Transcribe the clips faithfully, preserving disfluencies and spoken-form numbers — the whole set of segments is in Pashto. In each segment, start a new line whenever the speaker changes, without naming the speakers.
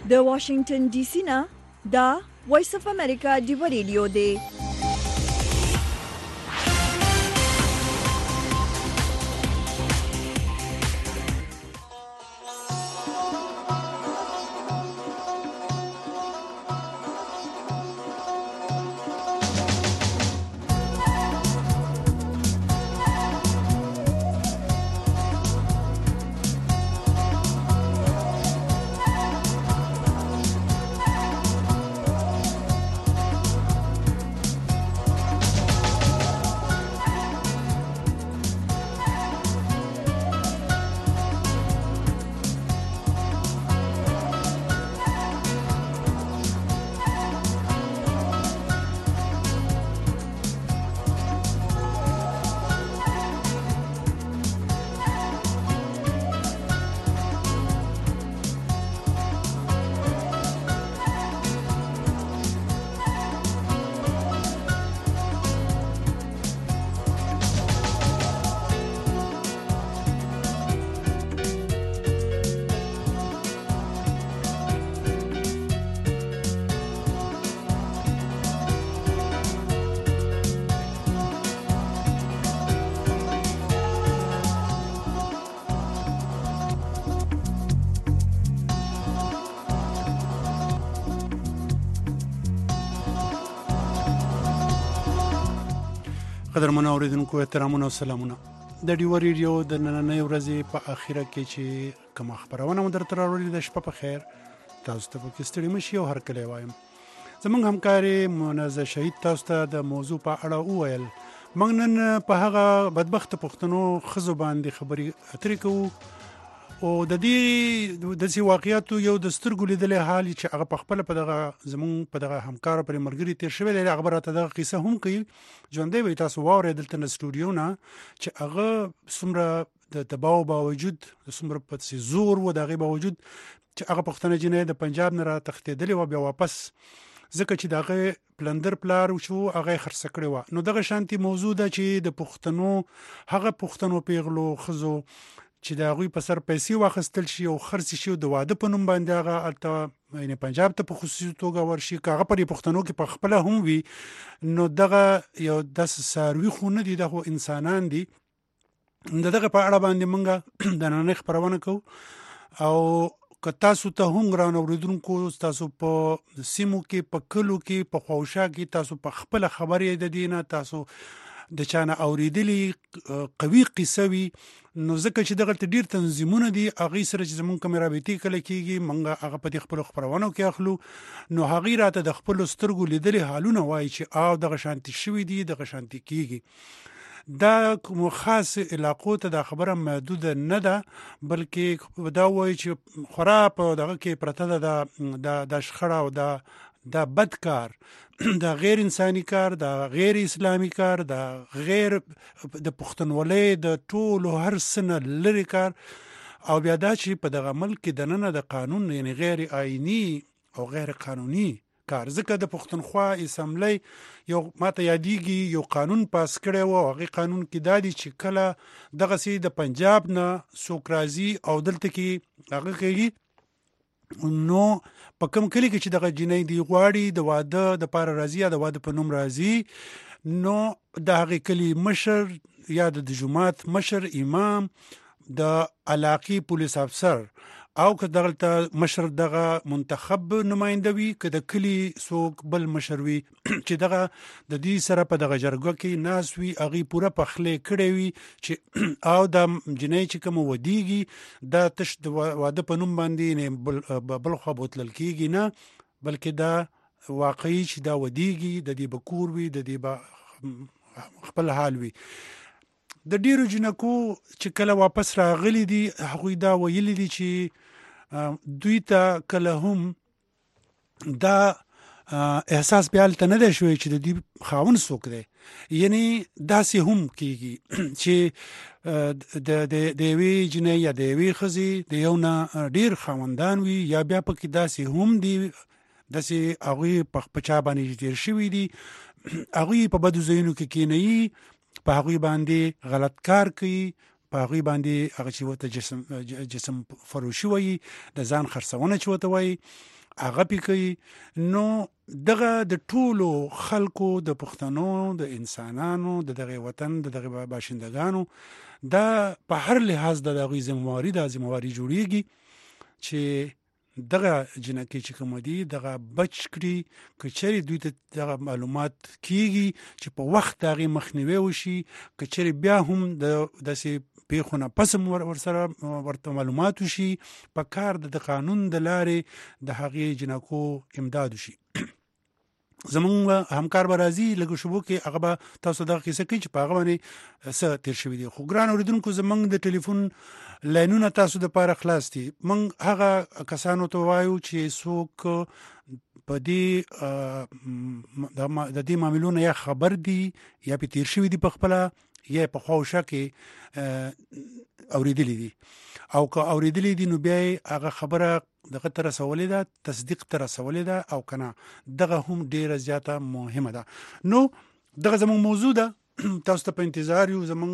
د واشنگټن ډي سي نه دا وایس اف امریکا دی ریډیو دی.
قدرمن اوریدونکو احترامونه او سلامونه. د ډیو ریډیو د نننۍ ورځې په اخیره کې چې کوم خبرونه مو درته راوړي د شپه په خیر تاسو ته پکې ستړي مشي او هر کله وایم. زمونږ همکاري منزه شهید تاسو ته د موضوع په اړه وویل. موږ نن په هغه بدبخت پښتنو خزو باندې خبرې اترې کوو او د دې د سی واقعیاتو یو د سترګو لیدلې حال چې هغه په خپل په دغه زمون په دغه همکار پر مرګري تیر شوی دی هغه راته دغه قصه هم کوي. ژوندې وي تاسو واورئ دلته نه سټوډیو نه چې هغه څومره د تباو باوجود څومره په زور و دغه باوجود چې هغه پښتنه جنې د پنجاب نه را تښتېدلې و بیا واپس ځکه چې دغه پلندر پلار شو هغه خرڅ کړی و. نو دغه شانتي موضوع ده چې د پښتنو هغه پښتنو پیغلو خزو چې دا غوي په سر پیسې واخستل شي او خرڅ شي د واده په نوم باندې هغه الته یعنی پنجاب ته په خصوصي توګه ورشي کاغه پر پښتنو کې په خپل هم وي. نو دغه یو د ساروي خونه دي دغه انسانان دي. دغه په اړه باندې مونږه د نن خبرونه کوو او که تاسو ته هم غران اوریدونکو تاسو په سیمو کې په کلو کې په خوشا کې تاسو په خپل خبرې د دینه تاسو د چانه اوریدلی قوي قصه وي نو ځکه چې دغه ډیر تنظیمونه دي هغه سره چې زمون کیمرا بیتي کله کیږي منګه هغه په خپل خبرونه کې اخلو نو هغه راته د خپل سترګو لیدلې حالونه وای چې او دغه شانتي شوي دي دغه شانتي کیږي. دا کوم خاص علاقو ته د خبره محدود نه ده بلکې دا وای چې خراب دغه کې پرته ده د شخړه او د دا بدکار دا غیر انساني کار دا غیر اسلامي کار دا غیر د پښتونولۍ د ټولو هر سنه لري کار او بیا دا چې په دغه ملک کې د نن د قانون یعنی غیر آئینی او غیر قانوني کار ځکه د پښتونخوا اسمبلی یو ماته یادېږي یو قانون پاس کړی و هغه قانون کې دا دي چې کله دغه سي د پنجاب نه څوک راځي او دلته کې هغه کوي نو په کوم کلی کې چې دغه جنې دی غواړي د واده د پاره راځي د واده په نوم راځي نو د هغه کلی مشر یا د جماعت مشر امام د علاقي پولیس افسر او که دغه مشر دغه منتخب نماینده وي که د کلی څوک بل مشر وي چې دغه د دې سره په دغه جرګه کې ناس وي هغه پوره پخلې کړي وي چې او د جنې چې کوم ودیږي دا تش د واده په نوم باندې نه بل, بل خو بوتل کېږي نه بلکې دا واقعي چې دا ودیږي د دې بکور وي د دې خپل حال وي. د ډیرو جنکو چې کله واپس راغلي دي هغوی دا ویلي دي چې دوی ته کله هم دا احساس بیا هلته نه دی شوی چې د دوی خاوند څوک دی یعنی داسې هم کېږي چې د یوې جنۍ یا د یوې ښځې د یو نه ډیر خاوندان وي یا بیا پکې داسې هم دي داسې هغوی په چا باندې تیر شوي دي هغوی په بدو ځایونو کې کینوي په هغوی باندې غلط کار کوي په هغوی باندې هغه چې ورته جسم جسم فروشي وایي د ځان خرڅونه چې ورته وایي هغه پې کوي. نو دغه د ټولو خلکو د پښتنو د انسانانو د دغه وطن د دغه باشندگانو دا په هر لحاظ د هغوی ذمهواري ده ذمهواري جوړیږي چې دغه جنکې چې کوم دي دغه بچ کړي که چېرې دوی ته دغه معلومات کیږي چې په وخت د هغې مخنیوی وشي که چېرې بیا هم د داسې پیښو نه پس هم ورسره ورته معلومات وشي په کار د قانون د لارې د هغې جنکو امداد وشي. زمونږ همکار به راځي لږ شبو کې هغه به تاسو دغه کیسه کوي چې په هغه باندې څه تېر شوي دي. خو ګران اورېدونکو زمونږ د ټلیفون لاینونه تاسو دپاره خلاص دي. موږ هغه کسانو ته وایو چې څوک په دې د دې معاملو نه یا خبر دي یا پې تېر شوي دي په خپله یا په خوا او شا کې اورېدلي دي او که اورېدلي دي نو بیا یې هغه خبره دغه ته رسولې ده تصدیق ته رسولې ده او که نه دغه هم ډېره زیاته مهمه ده. نو دغه زموږ موضوع ده تاسو ته په انتظار یو. زموږ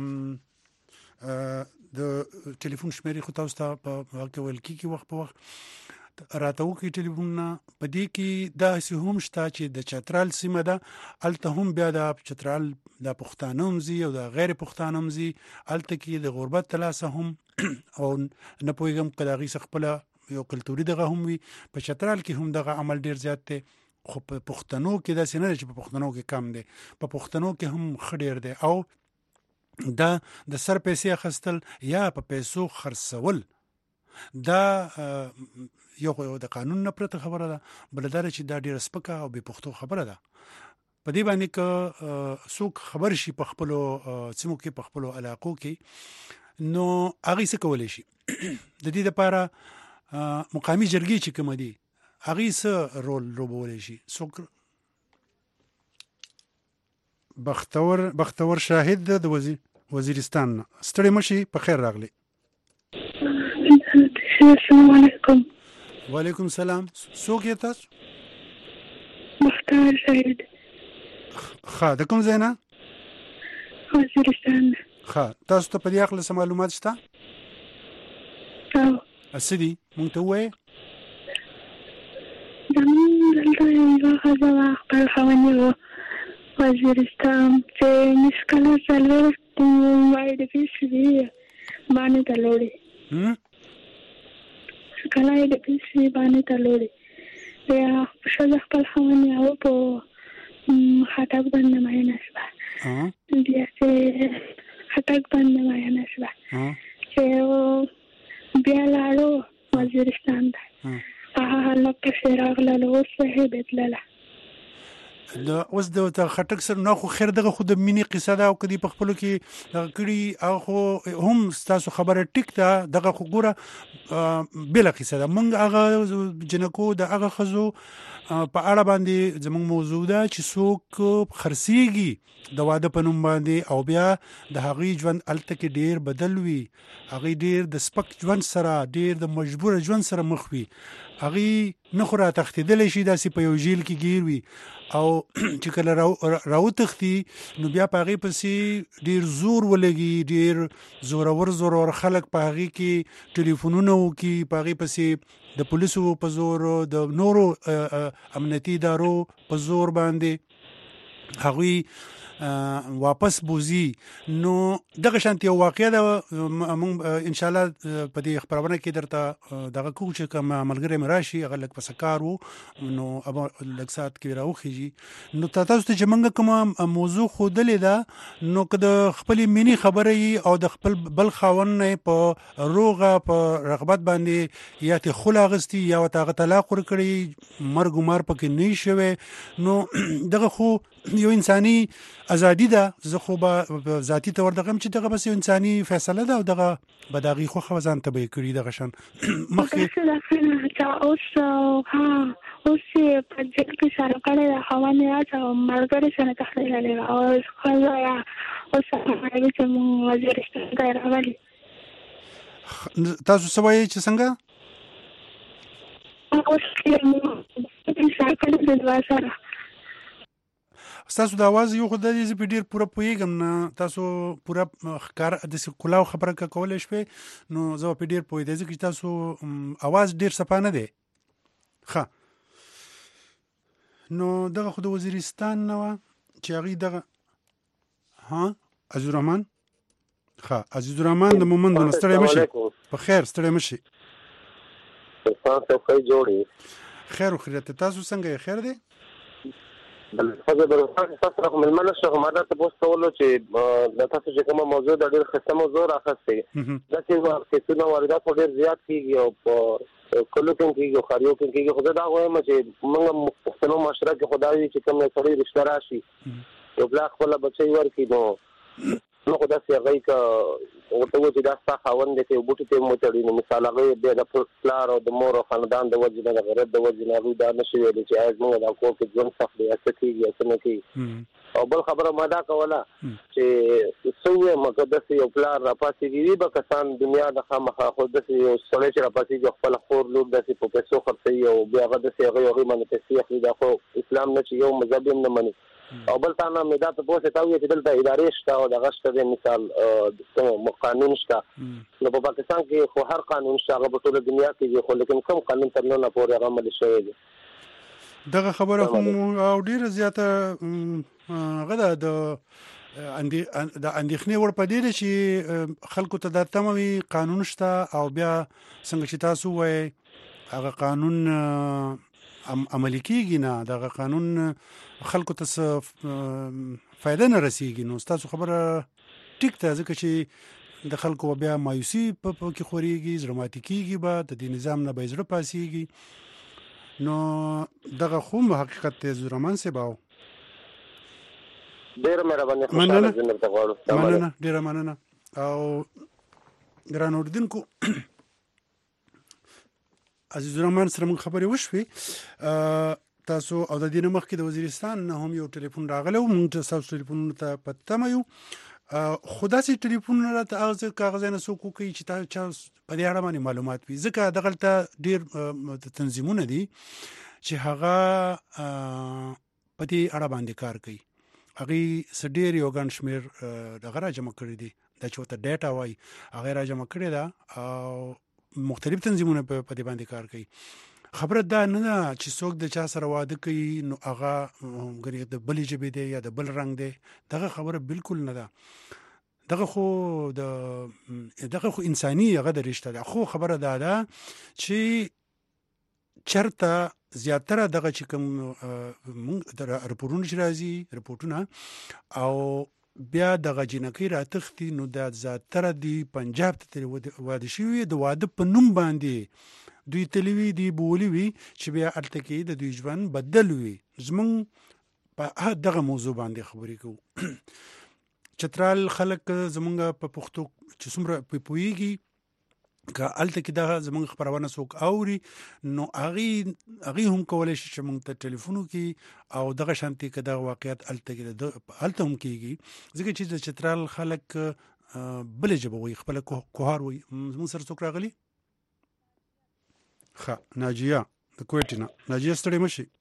د ټلیفون شمیرې خو تاسو ته په هغه کې ویل کېږي وخت په وخت راته وکړي ټلیفونونه. په دې کې داسې هم شته چې د چترال سیمه ده هلته هم بیا د چترال د پښتانه هم ځي او د غیر پښتانه هم ځي. هلته کې د غربت د لاسه هم او نه پوهېږم که د هغې څه خپله یو کلتوري دغه هم وي. په چترال کې هم دغه عمل ډېر زیات دی خو په پښتنو کې داسې نه دی چې په پښتنو کې کم دی. په پښتنو کې هم ښه ډېر دی او دا د سر پیسې اخیستل یا په پیسو خرڅول دا یو د قانون نه پرته خبره ده. بله دا چې دا ډېره سپکه او بې پښتو خبره ده. په دې باندې که څوک خبر شي په خپلو سیمو کې په خپلو علاقو کې نو هغې څه کولی شي د دې دپاره مقامي جرګې چې کومه دي هغې څه رول لوبولی شي. څوک بختور بختور شاهد د وزیر وزیرستان نه ستړی مشي په خیر راغلی.
السلام علیکم.
وعلیکم السلام. څوک یې تاسو؟
بختور شاهد.
ښه د کوم ځای نه؟
وزیرستان.
ښه تاسو ته په دې هکله څه معلومات شته؟
او
څه دي مونږ ته ووایې.
زمونږ دلته یوه ښځه وه خپل خاوند یې و وزیرستان چې نس کله څلوېښت وایي د پیسې باندې ته لوړې کله یې د پیسې باندې ته لوړې بیا ښځه خپل خاوند یې و په خټک باندې معاینه شوه. بیا چې خټک باندې معاینه شوه چې بیا لاړو وزیرستان ته هغه هلک پسې راغله اوس یې بدلله.
اوس د خټک سره نه خو خیر دغه خو د مینې قصه ده او که دې په خپلو کې دغه کړي هغه خو هم ستاسو خبره ټیک ده. دغه خو ګوره بېله قصه ده. موږ هغه جنکو د هغه ښځو په اړه باندې زموږ موضوع ده چې څوک خرڅېږي د واده په نوم باندې او بیا د هغوی ژوند هلته کې ډېر بدل وي. هغوی ډېر د سپک ژوند سره ډېر د مجبوره ژوند سره مخ وي. هغوی نه خو را تښتېدلی شي داسې په یو جیل کې ګیر وي او چې کله راوتښتي نو بیا په هغې پسې ډېر زور ولګي. ډېر زورور زورور خلک په هغې کې ټلیفونونه وکړي په هغې پسې د پولیسو په زور د نورو امنیتي ادارو په زور باندې هغوی واپس بوزي. نو دغه شانتي یو واقعه ده. موږ انشاءالله په دې خپرونه کې درته دغه کوو چې کوم ملګری مې راشي هغه لږ پسې کار و نو ابا لږ ساعت کې راوخیږي. نو تاسو ته چې موږ کومه موضوع ښودلې ده نو که د خپلې مینې خبره وي او د خپل بل خاوند نه په روغه په رغبت باندې یا ترې خل اخیستي یا ورته هغه طلاق ورکړي مرګ و مار پکې نه وي شوی نو دغه خو یو انساني ازادي ده. زه خو به ذاتي طور دغه چې دغه بس یو انساني فیصله ده او دغه به د هغې خوښه ځان ته به یې کړي دغه شان مخکې
اوس ها اوس یې په جیل کې سره کړی ده خاوند یې هڅه ملګري سره تښتېدلی ده او ښځه یا اوس هغه چې مونږ وزیرستان ته یې راولي.
تاسو څه وایئ چې څنګه؟
اوس یې مونږ سره کړی ده دوه سره
تاسو د اواز یو خو د دې په ډیر پوره پوهیږم نه تاسو پوره ښکار د کلاو خبره کولای شئ نو زه په ډیر پوهیږم چې تاسو اواز ډیر صفانه دی ښه نو دغه خو د وزیرستان نه وه چې هغوی دغه ها عزیز الرحمن ښه عزیز الرحمن د مومند نه ستړی مه شي په خیر ستړی مه شي خیر و خیریت تاسو څنګه یې خیر دی
تاسو سره کوم ملمنه شو ما دا تاسو کولو چې د تاسو چې کومه موضوع د ډېر خسته موضوع راخسته دا چې څه واردات ډېر زیات کیږي او په کلو کې کیږي خاریو کې کیږي خو دا وایم چې موږ مختلفو معاشره کې خدای چې کوم سړی رشتہ راشي یو بل خپل بچي ورکی نو نو خدای سي هغه کا او ته چې دا څه خاوند دې بوټي ته مو تړي نو مثال هغه د پلار او د مور او خاندان د وجه نه غیرت د وجه نه دا نشي ویل چې از موږ دا کو کې ځون صح دی اسه کیږي اسه نه کیږي او بل خبره ما دا کوله چې سوې مقدس یو پلار را پاسې دی به کسان دنیا د خامخا خو د یو سړی چې را پاسې خپل خور لور د په پیسو خرڅي او بیا هغه د هغه هغه باندې پیسې اخلي دا خو اسلام نه چې یو مذهب نه مني او بل تانا مې دا ته پوښتنه تاوي چې دلته ادارې شته او د غشت د مثال د قانون شته نو په پاکستان کې خو هر قانون شته هغه په ټول دنیا کې خو لیکن کوم قانون تر نن پورې عمل شوی دی
دغه خبره هم او ډیره زیاته غدا د اندې د اندېخنې ور پدې چې خلکو ته د تموي قانون شته او بیا څنګه چې تاسو وایي هغه قانون عملي کیږي نه دغه قانون خلکو ته فائدہ نه رسیږي نو تاسو خبره ټیک ته ځکه چې د خلکو بیا مایوسی په کې خوريږي زړه کیږي به د دې نظام نه به زړه پاسيږي نو دغه خو حقیقت ته زرمان سي باو
ډیر مهرباني خوشاله جنت غواړم
مننه ډیر مننه او ګران اردوونکو عزیز الرحمن سره موږ خبرې وشوې تاسو او د دې مخکې د وزیرستان نه هم یو ټلیفون راغلی و موږ تاسو ټلیفونونو ته په تمه یو خو داسې ټلیفونونه راته هغه کاغذ نه څوک کوي چې تاسو په دې اړه باندې معلومات وي ځکه دغلته ډېر تنظیمونه دي چې هغه په دې اړه باندې کار کوي هغوی څه ډېر یو ګڼ شمېر دغه راجمع کړي دي دا چې ورته ډیټا وایي هغه راجمع کړې ده او مختلف تنظیمونه په دې باندې کار کوي خبره دا نه ده چې څوک د چا سره واده کوي نو هغه ګرې د بلې ژبې دی یا د بل رنګ دی دغه خبره بالکل نه ده دغه خو د دغه خو انساني هغه د رشته ده خو خبره دا ده چې چرته زیاتره دغه چې کوم رپورټونه چې راځي رپورټونه او بیا دغه جنکۍ راتښتي نو د زیاتره دی پنجاب ته واده شوي د واده په نوم باندې دوی تللی وي دوی بولی وي چې بیا هلته کې د دوی ژوند بدل وي زموږ په دغه موضوع باندې خبرې کوو چترال خلک زموږ په پښتو چې څومره پوهېږي که هلته کې دغه زموږ خپرونه څوک اوري نو هغوی هم کولی شي چې موږ ته ټلیفون وکړي او دغه شانتې که دغه واقعیت هلته کې هلته هم کېږي ځکه چې د چترال خلک بلې ژبه وایي خپله کوهار وایي زموږ سره څوک راغلي ښه ناجیه د کویټې نه ناجیه ستړې مه شي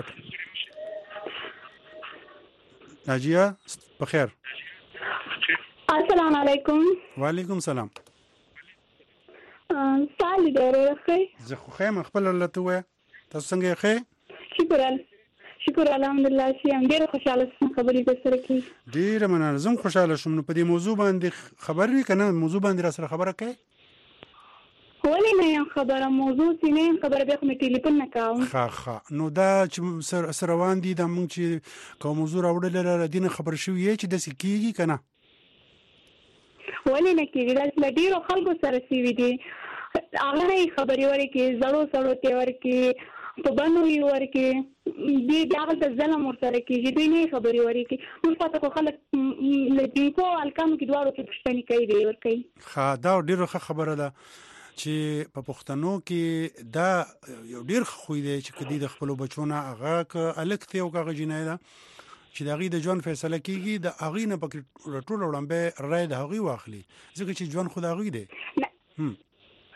کوټه ناجیه په خیر
السلام علیکم
وعلیکم سلام
سالي ډېر ښه
زه خو خیم خپل الله ته وای تاسو څنګه ښه
شکر شکر الحمدلله چې هم ډېر خوشاله شوم خبرې در سره کوي
ډېره مننه زه خوشاله شوم نو په دې موضوع باندې خبر وي کنه موضوع باندې را سره خبره کوي
ولې نه یم خبره موضوع چې نه یم خبره بیا خو مې ټلیفون نه کوم
ښه ښه نو دا چې سره روان دي دا موږ چې کوم موضوع راوړل را دینه خبر شوی چې داسې کیږي کنه
ولې نه کېږي دا ډېرو خلکو سره شوي دي هغه نه یې خبرې ورکړي زړو سړو ته ورکړي په بنو یې ورکړي دې بیا هلته ظلم ورسره کېږي دوی نه یې خبرې ورکړي موږ پته خو خلک له جنکو هلکانو کې دواړو کې پوښتنې کوي دی ورکوي
ښه دا ډېره ښه خبره ده چې په پښتنو کې دا یو ډېر ښه خوی دی چې که دوی د خپلو بچو نه هغه که هلک دی او که هغه جینۍ ده چې د هغوی د ژوند فیصله کېږي د هغوی نه پکې ټوله وړاندې رایې د هغوی واخلي ځکه چې ژوند خو د هغوی دی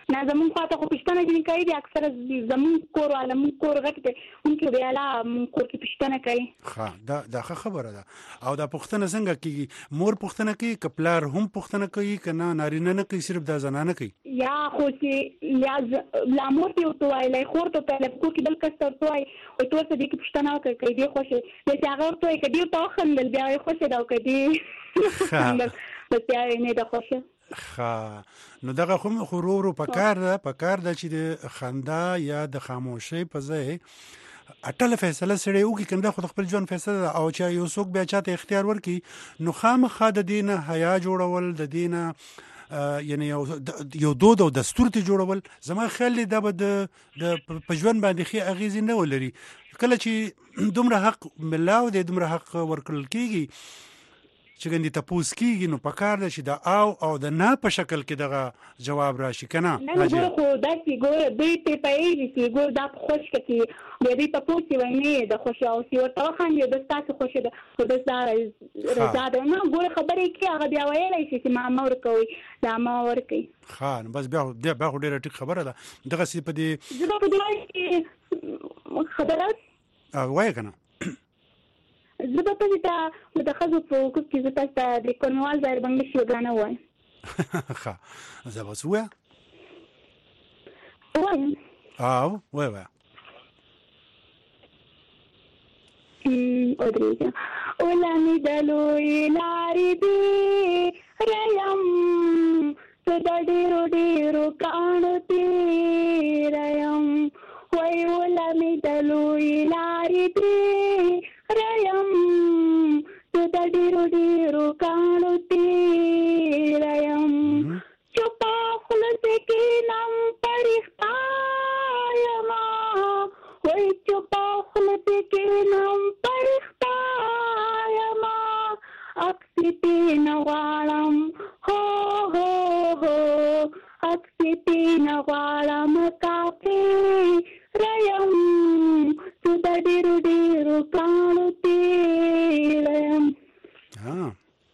نه زمون خواته خو پښتنه جن کوي دي اکثر زمون کور ولا مون کور غټه مونږ بیا لا مون کور کې پښتنه کوي.
ها دا دا خبره ده. او دا پښتنه څنګه کیږي؟ مور پښتنه کوي کپلار هم پښتنه کوي کنه نارینه نه کوي صرف دا زنانه کوي؟
یا خو چې یا لا مور ته وتوای لا خور ته په کو کې بل کس توای او تو څه دي کې پښتنه کوي دی خوشي د هغه ته کې دی ته خندل بیا خوشي دا کوي بس بیا نه دا خوشي.
خا نو دغه خو خورورو پکار ده پکار ده چې د خندا یا د خاموشي په ځای اټل فیصله سره یو کې کنده خود خپل ژوند فیصله او چې یو څوک بیا چاته اختیار ورکي نو خامخا د دینه حیا جوړول د دینه یعنی یو یو دود او دستور ته جوړول زما خیال دی دا به د په ژوند باندې خي اغیز نه ولري. کله چې دومره حق ملاو دی دومره حق ورکړل کیږي چې ګندې تاسو کېږي نو پکار ده چې دا او او د نه په شکل کې دغه جواب راشي کنه.
نه ګور خو دا چې ګور دوی ته پېږي چې ګور دا خوش کې د دې په پوسي ونه د خوش او سی ورته خان د تاسو خوش ده خو د زار رضا ده نه ګور خبرې کې هغه بیا ویلای شي چې ما امر کوي دا ما ور کوي.
خان بس بیا بیا ډیره ټیک خبره ده دغه سی په دې
زه په دې خبره
وای کنه
زه به په دې ته د خزو په کوم کې زه تاسو د کورنوال ځای باندې شو غانه وای.
ښه زه بس وای
وای
او وای وای
ام اودریجا ولا می دلو لاري دي ريم تدډي روډي رو کانتي ريم وای ولا می دلو لاري دي ريم تدډي روډي رو کانتي ريم چپا خلص کې نام پرختا یما وای چپا خلص کې نام پرختا یما اکسیتی نوالم هو هو هو اکسیتی نوالم کافی ریم تدډي روډي رو کانتي ریم.
ها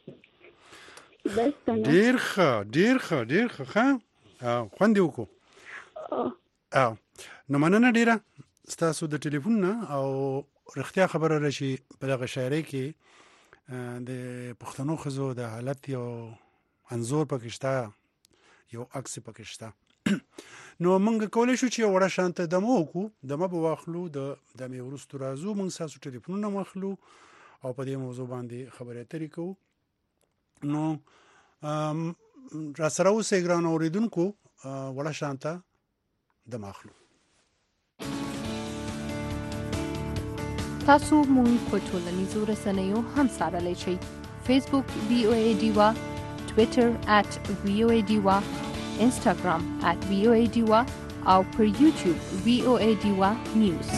ډیر ښه ډیر ښه ډیر ښه او خوندې وکړو او نو مننه ډیره ستاسو د ټلیفون نه او رښتیا خبره راشي په دغه شاعرۍ کې د پښتنو ښځو د حالت یو انځور پکې شته یو عکس پکې شته نو موږ کولی شو چې یو وړه شانته دمه وکړو دمه به واخلو د دمې وروستو راځو موږ ستاسو ټلیفونونه واخلو او په دې موضوع باندې خبرې اترې کوو. نو را سره اوسئ ګرانو اورېدونکو وړه شانته دمه اخلو.
تاسو مونږ په ټولنیزو رسنیو هم څارلی شئ. فیسبوک وی او ای ډیوا، ټویټر ات وی او ای ډیوا، انسټاګرام ات وی او ای ډیوا او پر یوټیوب وی او ای ډیوا نیوز.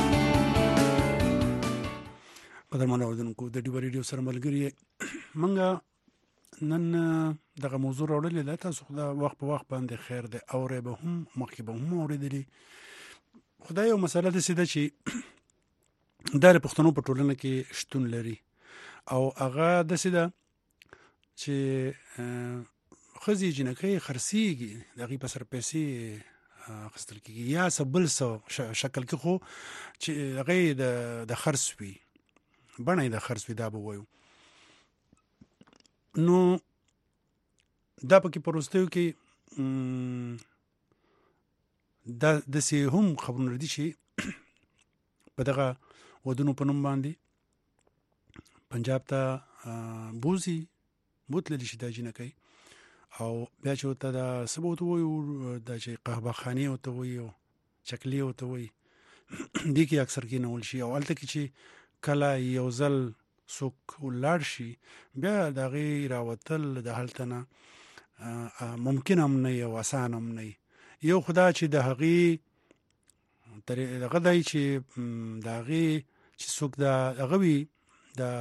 قدرمن اورېدونکو د ډیوا ریډیو سره ملګري منګه نن دغه موضوع راوړلې ده. تاسو خو دا وخت په وخت باندې خیر دی اورې به هم مخکې به هم اورېدلي. خدای یو مسله داسې ده چې دا د پښتنو په ټولنه کې شتون لري او هغه داسې ده چې ښځې جنکۍ خرڅېږي د هغې په سر پیسې اخیستل کېږي یا څه بل څه شکل کې خو چې هغه د خرڅ وي بڼه یې د خرڅ وي دا به وایو. نو دا پکې په وروستیو کې دا داسې هم خبرونه دي چې په دغه ودونو په نوم باندې پنجاب ته بوزي بوتللی شي دا جنکۍ او بیا چې ورته دا څه به ورته وایو دا چې قهوه خانې ورته وایي او چکلې ورته وایي دې کې اکثر کېنول شي او هلته کې چې کله یو ځل څوک ولاړ شي بیا د هغې راوتل د هلته نه ممکن هم نه او اسان هم نه. یو خو دا چې د هغې دغه دی چې د هغې چې څوک د هغه وي د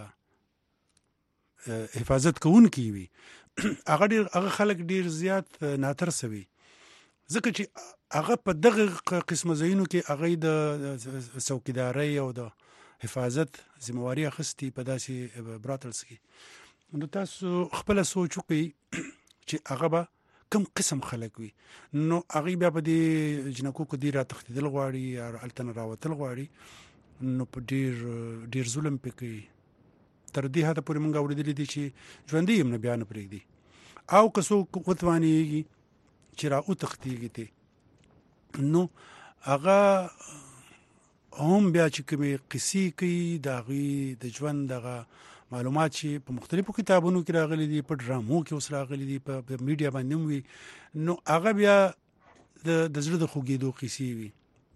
حفاظت کوونکي وي هغه ډېر هغه خلک ډېر زیات ناترسه وي ځکه چې هغه په دغه قسمه ځایونو کې هغې د څوکیدارۍ او د حفاظت ذمواري اخیستي په داسې براتلز کې. نو تاسو خپله سوچ وکړئ چې هغه به کم قسم خلک وي نو هغه بیا په دې جنکو کو دی را تختیدل غواړي یا التن راوتل غواړي نو په ډیر ډیر ظلم پکې تر دې حد پورې مونږ اوریدلې دي چې ژوندې هم نه بیان پرېږدي او که څوک وتوانېږي چې را وتښتېږي ته نو هغه هم بیا چې کومې قصې کوي د هغوی د ژوند دغه معلومات چې په مختلفو کتابونو کې راغلي دي په ډرامو کې اوس راغلي دي په میډیا باندې هم وي نو هغه بیا د زړه د خوږېدو قصې وي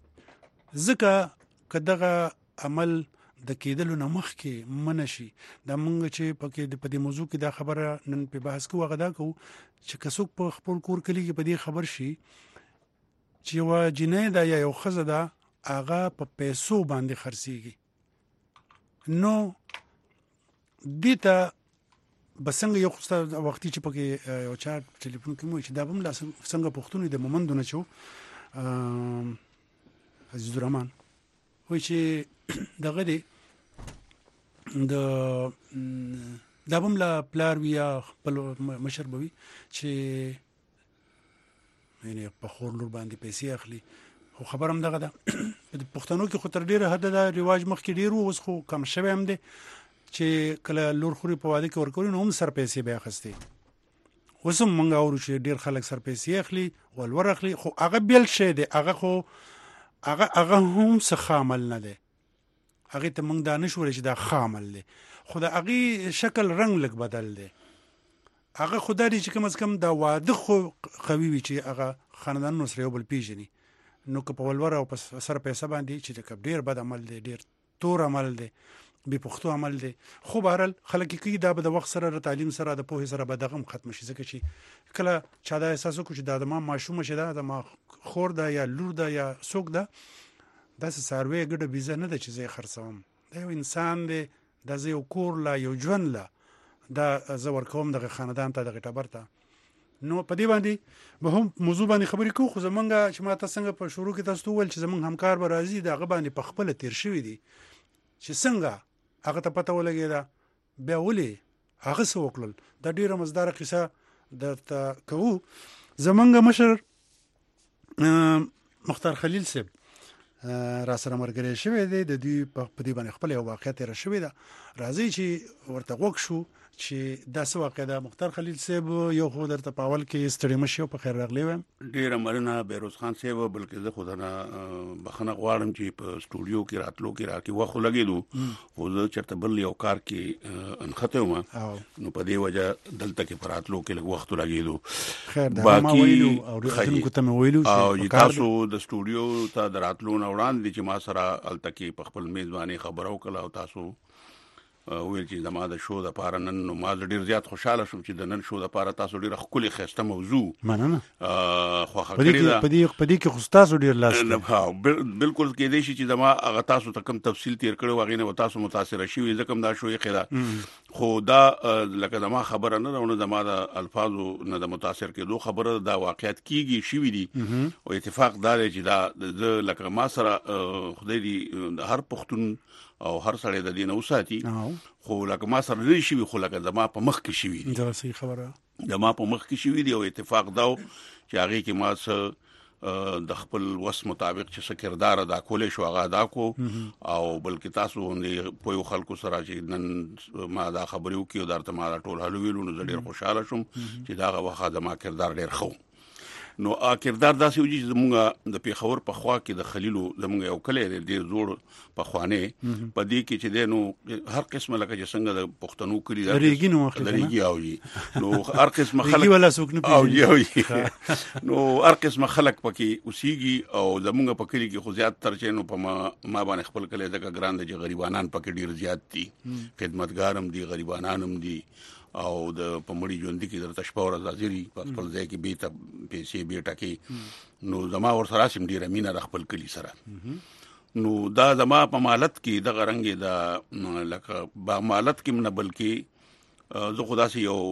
ځکه که دغه عمل د کېدلو نه مخکې منع شي دا مونږ چې پکې په دې موضوع کې دا خبره نن په بحث کوو هغه دا کوو چې که څوک په خپل کور کلي کې په دې خبر شي چې یوه جنۍ ده یا یو ښځه ده هغه په پیسو باندې خرڅېږي نو دې ته به څنګه یو خو وختي چې پکې یو چا ټلیفون کې مو چې دا به هم لا څنګه پوښتنې د مومندونه چې عزیز الرحمن وایي چې دغه دی د دا به هم لا پلار وي یا خپل مشر به وي چې یعنې په خور لور باندې پیسې اخلي خو خبر هم دغه ده په پښتنو کې خو تر ډېره حده دا رواج مخکې ډېر و اوس خو کم شوی هم دی چې کله لور خوري په واده کې ورکوي نو هم سر پیسې به اخیستې اوس هم موږ اورو چې ډېر خلک سر پیسې اخلي ولور اخلي خو هغه بېل شی دی هغه خو هغه هغه هم څه ښه عمل نه دی هغې ته موږ دا نه شو ویلی چې دا ښه عمل دی خو د هغې شکل رنګ لږ بدل دی هغه خو دا دی چې کم از کم دا واده خو قوي وي چې هغه خاندانونو سره یو بل پېژني نو که په ولور او په سر پیسه باندې چې ډېر بد عمل دی ډېر تور عمل دی بې پښتو عمل دی خو بهرحال خلک یې کوي دا به د وخت سره د تعلیم سره د پوهې سره به دغه هم ختم شي ځکه چې کله چا دا احساس وکړو چې دا زما ماشومه چې ده زما خور ده یا لور ده یا څوک ده داسې څاروی ګډه بیزه نه ده چې زه یې خرڅوم دا یو انسان دی دا زه یو کور له یو ژوند له دا زه ورکوم دغه خاندان ته دغه ټبر ته نو په دې باندې به هم موضوع باندې خبرې کوو خو زمونږ چې ما ته څنګه په شروع کې تاسو وویل چې زمونږ همکار به راځي د هغه باندې په خپله تېر شوي دي چې څنګه هغه ته پته ولګېده بیا ولې هغه څه وکړل دا ډېره مزداره قصه درته کوو زمونږ مشر مختار خلیل صاحب را سره ملګری شوی دی د دوی په دې باندې خپله یو واقعه تېره شوې ده راځئ چې ورته غوږ شو چې دا څه واقع ده مختار خلیل صاحب یو خو درته په اول کې ستړي مه شئ په خیر راغلی وایم
ډېره مننه بهروز خان صاحب بلکې زه خو درنه بخښنه غواړم چې په سټوډیو کې راتلو کې راکې وخت لګېدو خو زه چېرته بل یو کار کې انښتی وم نو په دې وجه دلته کې په راتلو کې لږ وخت لګېدو
خیر دا ما ویلو او ریاضونکو ته مې ویلو
او تاسو د سټوډیو ته د راتلو نه وړاندې چې ما سره هلته کې په خپل میز باندې خبره وکړه او تاسو ویل چې زما د شو دپاره نن نو ما زه ډېر زیات خوشحاله شوم چې د نن شو دپاره تاسو ډېره ښکلې ښایسته موضوع
مننه
خوښه کړې ده
په دې کې خو ستاسو ډېر لاس دی
بلکل کېدای شي چې زما هغه تاسو ته کوم تفصیل تېر کړی و هغې نه به تاسو متاثره شوي ځکه هم دا شو ایښې ده خو دا لکه زما خبره نه ده او نه زما د الفاظو نه د متاثر کېدو خبره دا واقعیت کېږي شوي دي او اتفاق دا دی چې دا زه لکه ما سره خدای دې د هر پښتون او هر سړی د دې نه وساتي خو لکه ما سره نه شوي خو لکه زما په مخ کې شوي دي
دا صحیح خبره
زما په مخ کې شوي دي او اتفاق دا و چې هغې کې ما څه د خپل وس مطابق چې څه کردار ادا کولی شو هغه ادا کو او بلکې تاسو غوندې پوهو خلکو سره چې نن ما دا خبرې وکړي او درته ما دا ټول حل ویلو نو زه ډېر خوشحاله شوم چې دغه وخت زما کردار ډېر ښه نو کردار داسې وجي چې زمونږ د پیښور په خوا کې د خلیلو زمونږ یو کلی دی ډېر زوړ پخوانی په دې کې چې دی نو هر قسمه لکه چې څنګه د پښتنو کلي
د ریګي نوم اخلي
د ریګي او جي نو هر قسمه خلک
ریګي ولا څوک نه
پېژني نو هر قسمه خلک پکې اوسېږي او زمونږ په کلي کې خو زیاتتر چې نو په ما ما باندې خپل کلی ځکه ګران دی چې غریبانان پکې ډېر زیات دي خدمتګار هم دي غریبانان هم دي او د پمړي ژوند کې درته شپه ورځ حاضري په خپل ځای کې بیت پیسې بیٹه کې نو زما ور سره سم ډیره مینه د خپل کلی سره نو دا زما په مالت کې د غرنګ دا لکه با مالت کې نه بلکې زه خدا سي یو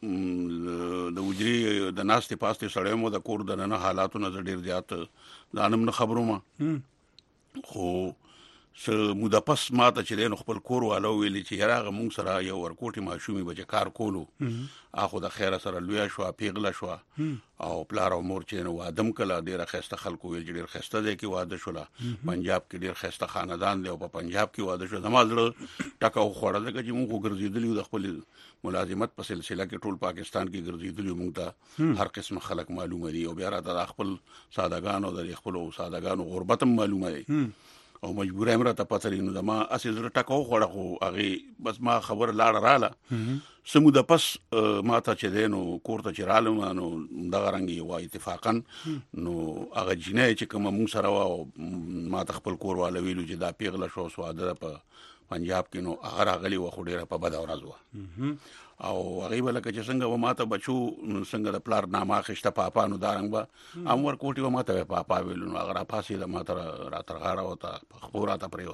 د وجري د ناستې پاستې سړی مو د کور د نه حالاتو نه ډیر زیات ځانم نه خبرو ما خو س موده پس ماته چې دین خپل کور والو ویل چې یراغه مونږ سره یو ورکوټي ماشومي بچ کار کولو اخو د خیره سره لوی شو پیغله شو او پلار او مور چې نو ادم کله ډیره خسته خلکو ویل ډیر خسته دی کې واده شولا پنجاب کې ډیر خسته خاندان دی او په پنجاب کې واده شو زما زړه ټکاو خوړل چې مونږ ګرځیدلی د خپل ملازمت په سلسله کې ټول پاکستان کې ګرځیدلی مونږ ته هر قسم خلک معلومه دي او بیا را د خپل سادهګانو د خپل سادهګانو غربت معلومه دي او مجبور امر ته پاتري نو ما اسې زړه ټکاو خوړه خو هغه بس ما خبر لاړه رااله سمو د پس ما ته چې دینو کوړه چې رالم نو دغه رنګي و اتفاقا نو هغه جنې چې کوم مون سره و ما ته خپل کور والو ویلو چې دا پیغله شو سواده په پنجاب کې نو هغه راغلی و خو ډیره په بد ورځ و او هغه ولکه چې څنګه و ماته بچو څنګه د پلار نامه خشته پاپا نو دارنګ با امر کوټي و ماته پاپا ویلو نو هغه را پاسې د ماته را ترغاړه وته خبره ته پرې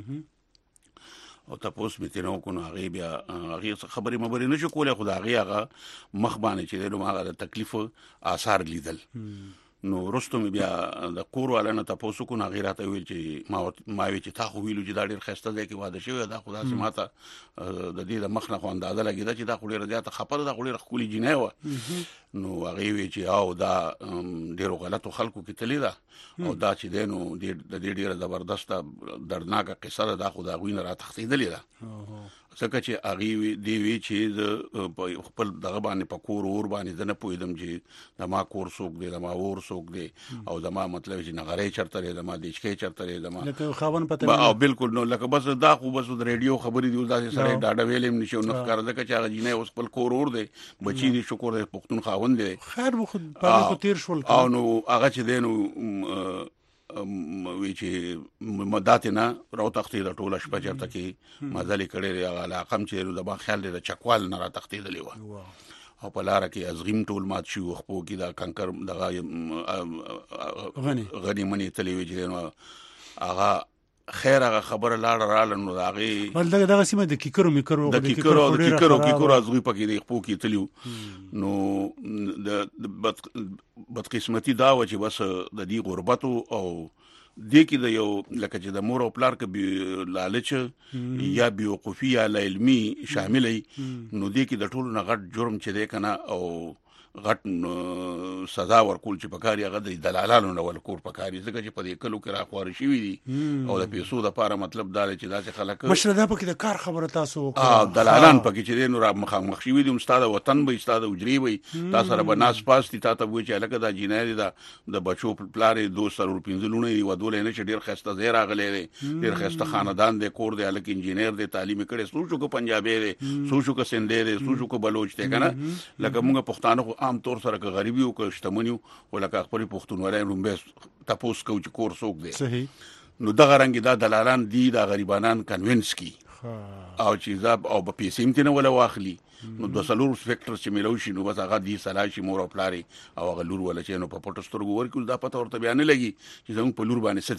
وته او تاسو به تنو کو نو هغه بیا هغه خبرې مبرې نشو کولای خدای هغه مخ باندې چې نو هغه د تکلیف آثار لیدل نو رستم بیا د کور ولنه تاسو کو نه غیرت ویل چې ما ما وی چې تا خو ویلو چې دا ډیر خسته دی کې واده شوی دا خدا سي ماته د دې د مخ نه خو اندازه لګیدا چې دا خو ډیر زیاته خپره دا خو ډیر خولي جنې و نو هغه وی چې او دا ډیر غلطو خلکو کې تلی دا او دا چې دینو د دې ډیر زبردست دردناکه قصه دا خو دا غوینه را تختیدلې ده څنګه چې هغه دی وی چې خپل دغه باندې په کور اور باندې نه پویدم چې د ما کور سوق دی د ما اور سوق دی او د ما مطلب چې نغړې چرته دی د ما دیچکې چرته دی د ما
لکه خاون پته
او بالکل نو لکه بس دا خو بس د ریډیو خبرې دی داسې سره ډاډه ویلم نشو نو کار ده چې هغه جنې اوس خپل کور اور دی بچی دی شکر دی پښتون خاون دی
خیر مو خود په تیر شول
او نو هغه چې دینو وی چې مدات نه راو تختید ټوله شپه چرته کې مزل کړي علاقه چې د با خیال د چکوال نه را تختیدلی و او په لار کې ازغیم ټول مات شو خو کې دا کنکر دغه غني غني منی تلی وی چې نو هغه خیر هغه خبره لاړه رااله نو هغه
بل دغه دغه سیمه د کیکرو میکرو
د کیکرو د کیکرو کیکرو ازغی پکې د خپو کې تلیو نو د بد قسمتي دا و چې بس د دې غربت او د کې د یو لکه چې د مور او پلار کې لالچ یا بیوقوفي یا علمي شاملې نو د کې د ټولو نه غټ جرم چې دی کنه او غټ سزا ورکول چې پکاري هغه د دلالانو نه ورکول پکاري ځکه چې په دې کلو کې راخوار شي وي او د پیسو د لپاره مطلب دا چې داسې خلک
مشردا پکې د کار خبره تاسو
اه دلالان پکې چې نو را مخامخ شي وي د استاد وطن به استاد اجري وي تاسو سره به ناس پاس دي تاسو وایي چې لکه دا جنای دا د بچو پلارې دوه سر پنځلونه و دولې نه چې ډیر خسته زیر اغلې دي ډیر خسته خاندان د کور دی الک انجینیر دی تعلیم کړي سوچو کو پنجابي دی سوچو کو سندې دی سوچو کو بلوچ دی کنه لکه موږ پښتانه عام طور سره که غریبي او که شتمنیو ولکه خپل پښتونولای رومبه تاسو کو چې کور سوق دی
صحیح
نو دغه رنګ دا دلالان دي د غریبانان کنوینس کی او چې زاب او په پیسې امتنه ولا واخلي نو د سلور فیکټر چې ملو شي نو بس هغه دي سلاشي مور او پلاري او هغه لور ولا چې نو په پټ سترګو ورکول دا پته ورته بیان لګي چې زموږ په لور باندې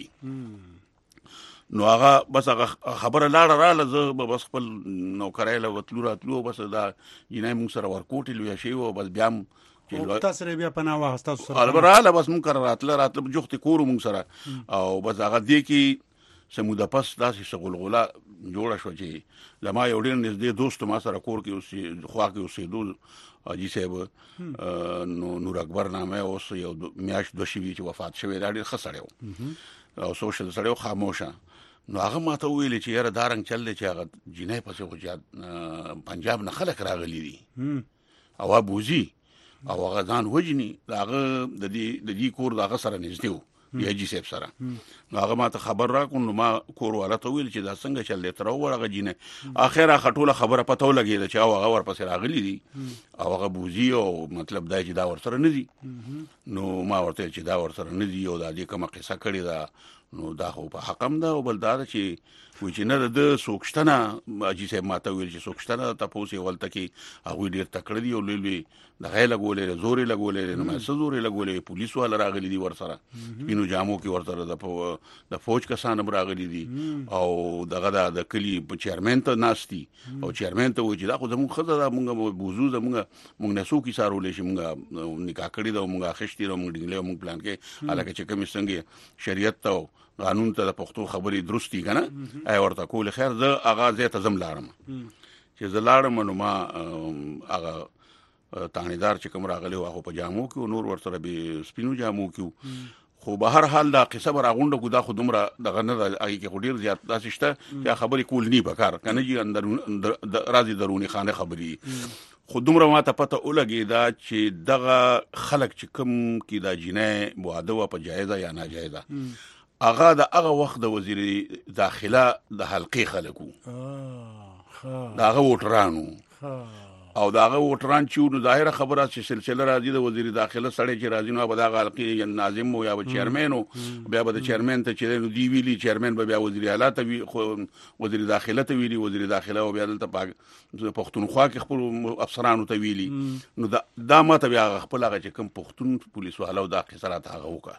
ستيري نو هغه بس هغه خبره لاړه رااله زه بس خپل نوکرای له وتلو راتلو بس دا جنای موږ سره ورکوټي لوي شي او بس بیا
او تاسو ری بیا پناه واغستا سره
البراله بس مون کار راتله راتله جوخت کور مون سره او بس هغه دی کې سموده پس داسې شغلغلا جوړه شو چې لما یو ډیر نږدې دوست ما سره کور کې اوس خوا کې اوسېدو اجي صاحب نو نور اکبر نامه اوس یو میاش دوه شوی چې وفات شوی دا ډیر خسړیو او سوشل سره خاموشه نو هغه ماته ویل چې یاره دارنګ چل دی چې هغه جنې پسې خو پنجاب نه خلک راغلي دي او ابوزي او هغه ځان وجني داغه د دې د دې کور داغه سره نږدې وو یی جی سیب سره نو هغه ماته خبر راکون نو ما کور والا ته ویل چې دا څنګه چل دی تر وړه جنې اخره خټوله خبره پته ولګی چې هغه ور پسې راغلي دي او هغه بوزي او مطلب دا چې دا ور سره نه دي نو ما ورته چې دا ور سره نه دي او دا دې کومه قصه کړې ده نو دا خو په حقم ده او بل دا چې وی چې نه د سوکشتنه اجي صاحب ماته ویل چې سوکشتنه تاسو یې ولته کې هغه ډیر تکړه دی او لوی د غیله ګولې زوري لګولې نو ما سزوري لګولې پولیس والا راغلي دي ور سره پینو جامو کې ور سره د د فوج کسان راغلي دي او دغه د کلی په چیرمن ته ناشتي او چیرمن ته وی چې دا خو زموږ خزه دا مونږ بوزو زموږ مونږ نه سو کی سارولې شي مونږ نکاح کړی دا مونږ اخشتي دا مونږ ډیله مونږ پلان کې الکه چې کوم څنګه شریعت ته قانون ته د پښتو خبرې درستی کنه اي ورته کول خیر زه هغه زه ته زم لارم چې زه لاړم نو ما هغه تانیدار چې کوم راغلی هغه په جامو کې نور ورسره به سپینو جامو کې خو به هر حال دا قصه بر غونډه کو دا خو دومره دغه نه هغه کې ډیر زیات داسې شته چې خبرې کول نه بکار کنه جی اندر راځي درونی خانه خبرې خو دومره ما ته پته ولګی دا چې دغه خلک چې کوم کې دا جنې بواده په جایزه یا ناجایزه هغه د هغه وخت د وزیر داخله د حلقې خلکو دا هغه وټرانو او داغه وټران چې نو ظاهره خبره چې سلسله راځي د وزیر داخله سړی چې راځي نو به دا غلقي ناظم او یا چیرمن او بیا به د چیرمن ته چې نو دی ویلي چیرمن به بیا وزیر اعلی ته وی وزیر داخله ته ویلي وزیر داخله او بیا دلته پاک پښتونخوا کې خپل افسرانو ته ویلي نو دا دا ماته بیا خپل هغه چې کوم پښتون پولیس والو دا قصرات هغه وکا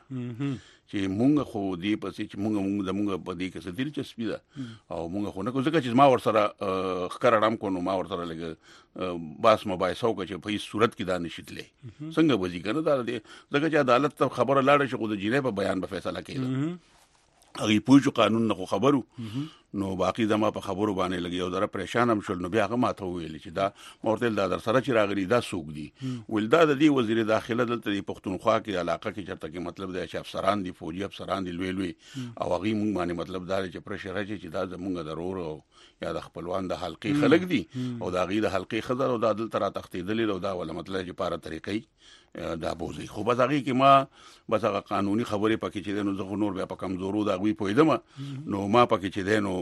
چې مونږ خو دی پسې چې مونږ مونږ د مونږ په دې کې څه دلچسپي ده او مونږ خو نه کوم ځکه چې ما ورسره خکرړم کو نو ما ورسره لګ باس مبای سو چې په هیڅ صورت کې دا نشیتلې څنګه وځي کنه دا ځکه چې عدالت ته خبره لاړه چې خو د جنې په بیان به فیصله کړي هغه پوجو قانون نه خبرو نو باقی زما په خبرو باندې لګي او دا پریشان هم شول نو بیا هغه ماته ویل چې دا مورتل دا در سره چې راغلي دا سوق دي ول دا د دې وزیر داخله دلته د پښتونخوا کې علاقه کې چرته کې مطلب دی چې افسران دي فوجي افسران دي لوی لوی او هغه مونږ باندې مطلب دا چې پرشر چې دا زمونږ ضرور او یا د خپلوان د حلقې خلک دي او دا غي د حلقې خزر او دا دلته را تختیدل او دا ول مطلب چې پاره طریقې دا بوزي خو بس هغه کې ما بس هغه قانوني خبرې پکې چې نو زه نور بیا په کمزورو دا غوي پویدم نو ما پکې چې دینو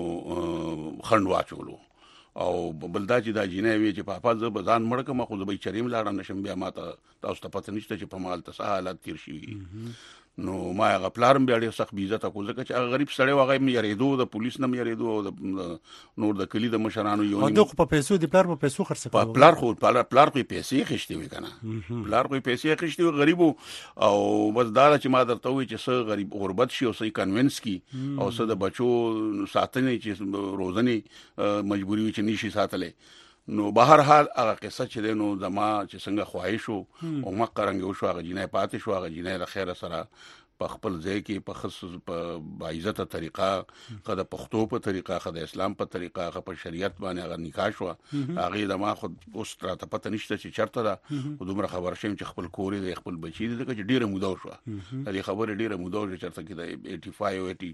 خند واچولو او بلدا چې دا جنې وی چې پاپا ز بزان مړ کما خو زبې چریم لاړم نشم بیا ما ته تاسو ته پته نشته چې په مال ته حالات تیر شي نو ما هغه پلارم بیا ډېر سخت بیزت کو ځکه چې هغه غریب سړی واغې مې یریدو د پولیس نه مې یریدو او د نور د کلی د مشرانو یو
او دغه په پیسو د پلار په پیسو خرڅ
کړو پلار خو پلار پلار خو پیسې خشتي وي کنه پلار خو پیسې خشتي وي غریب او بس دا چې ما درته وی چې څه غریب غربت شي او څه کنوینس کی او څه د بچو ساتنې چې روزنه مجبوری وي چې نشي ساتلې نو بهر حال هغه قصه چې نو زما چې څنګه خواهش او ما قرنګ شو هغه جنې پاتې شو هغه جنې د خیره سره په خپل ځای کې په خصوص په باعزته طریقه خدای پښتو په طریقه خدای اسلام په طریقه خدای په شریعت باندې هغه نکاح شو هغه د ما خود اوس تراته پته نشته چې چرته دا دومره خبر شم چې خپل کورې د خپل بچی د چې ډیره موده شو د خبره ډیره موده چې چرته کې د پنځه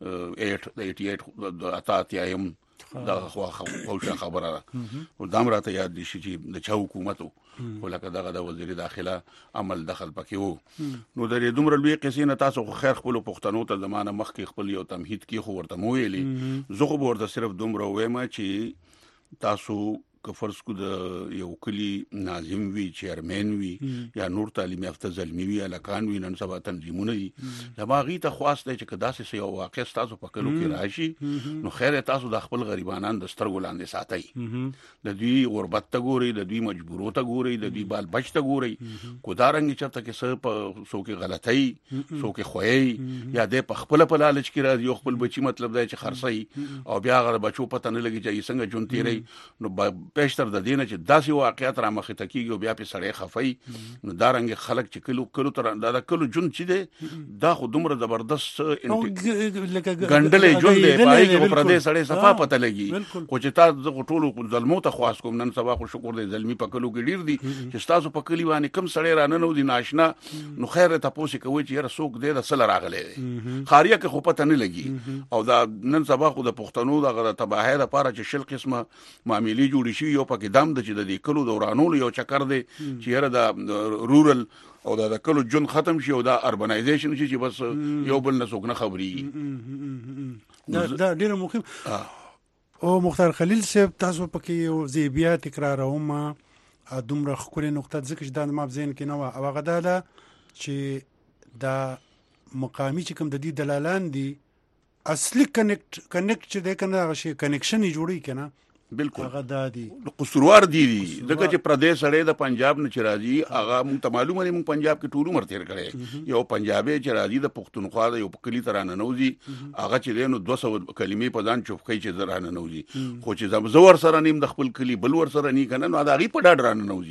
ویشت د اتاتیا یم دا خو خو خبره او دام راته یاد دي چې د چا حکومتو ولکه دغه د وزیر داخله عمل دخل پکې وو نو د دې دومره لوی قصې نه تاسو خو خیر خپل پښتنو ته زمانه مخ کې خپل یو تمهید کې خو ورته مو ویلي زه خو ورته صرف دومره وایم چې تاسو که فرض کو د یو کلی ناظم وی چیرمن وی یا نور تعلیم یافته زلمی وی الکان وی نن سبا تنظیمونه دي دا باغی ته خواست دی چې کداسې یو واقع تاسو په کلو کې راشي نو خیر تاسو د خپل غریبانان د سترګو لاندې ساتي د دوی غربت ته ګوري د دوی مجبورو ته ګوري د دوی بال بچ ته ګوري کو دارنګ چرته کې څه په سو کې غلطي سو کې خوې یا د په خپل په لالچ کې راځي خپل بچي مطلب دی چې خرڅي او بیا غره بچو پته نه لګي چې څنګه جون تیری نو پېشتر د دینه چې داسې واقعیت را مخې ته کیږي بیا په سړی خفای نو دارنګ خلک چې کلو کلو تر دا کلو جون چې دی دا خو دومره زبردست ګندلې جون دی پای کې پر دې سړی صفه پته لګي خو چې تاسو ټولو ظلمو ته خواس کوم نن سبا خو شکر دی ظلمي په کلو کې ډیر دي چې تاسو په کلی باندې کم سړی را نه نو دي ناشنا نو خیر ته پوسې کوي چې یاره څوک دی د سل راغلي خاریه کې خو پته نه لګي او دا نن سبا خو د پښتنو د تباہی لپاره چې شل قسمه معاملې جوړې شي یو پکې دام د چې د دې کلو دورانولو یو چکر دی چې یاره د رورل او دا د کلو جون ختم شي او دا اربنایزیشن شي چې بس یو بل نه څوک نه خبري
دا ډیر مهم او مختار خلیل صاحب تاسو پکې یو زیبیا تکراروم دومره خوري نقطه ځکه چې دا ما بزین کې نو او هغه دا چې دا مقامی چې کوم د دې دلالان دي اصلي کنیکټ کنیکټ چې د کنه شي کنیکشن جوړی کنه
بالکل
هغه دادي
قصوروار دي دي دغه چې پردیس سړی د پنجاب نه چرایي هغه مونږ ته معلومه نه مونږ پنجاب کې ټول عمر تیر کړي یو پنجابي چرایي د پښتونخوا د یو کلی ترانه نوځي هغه چې نو دوه سوه کلمې په ځان چوفکې چې زرانه نوځي خو چې زم زور سره نیم د خپل کلی بل ور سره نه کنه نو دا غي په ډاډ رانه نوځي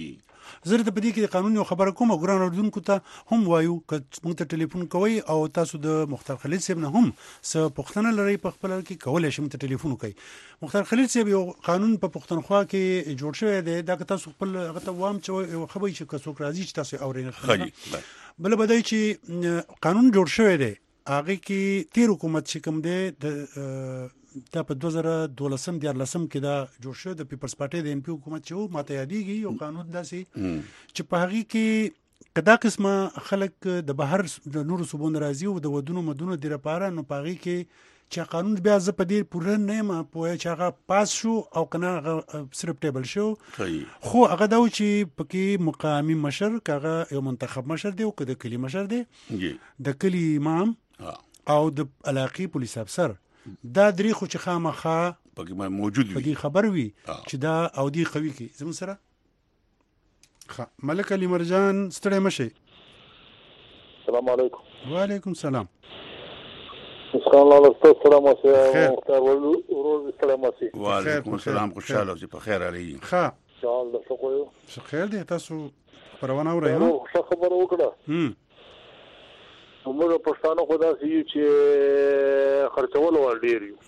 زه ته په دې کې د قانون یو خبره کوم ګران اردوونکو ته هم وایو که موږ ته ټلیفون کوئ او تاسو د مختار خلیل صاحب نه هم څه پوښتنه لرئ په خپل کې کولی شئ موږ ته ټلیفون وکړئ مختار خلیل صاحب یو قانون په پښتونخوا کې جوړ شوی دی دا که تاسو خپل هغه ته وام چې خبرې چې که څوک راځي چې تاسو اورئ بل به دی چې قانون جوړ شوی دی هغه کې تیر حکومت چې کوم دی د دا په دوه زره دولسم دیارلسم کې دا جوړ شو د پیپلز پارټي د ان پی حکومت چې و ماته یادېږي یو قانون داسې چې په هغه کې کدا قسمه خلک د بهر د نورو صوبونو راځي او د ودونو مدونو د لپاره نو په هغه کې چې قانون بیا زه په دې پوره نه یم پوهه چې هغه پاس شو او کنه هغه صرف ټیبل شو خو هغه دا و چې پکې مقامی مشر کاغه یو منتخب مشر دی او که د کلی مشر دی د کلی امام او د علاقې پولیس افسر دا درې خو چې خامخا
پکې موجود وي
پکې خبر وي چې دا او دی قوي کې زمون سره خ ملک علي مرجان ستړی مشه
السلام علیکم
وعلیکم السلام
السلام علیکم السلام علیکم مختار ورور السلام علیکم
وعلیکم السلام خوشاله اوسې په خیر علي
ښه
شال د څه کوو
څه خیر دی تاسو پروانه اورئ نو
څه خبر وکړه
هم
موږ پښتانه خدا سي چې خرڅول ور ډیر یو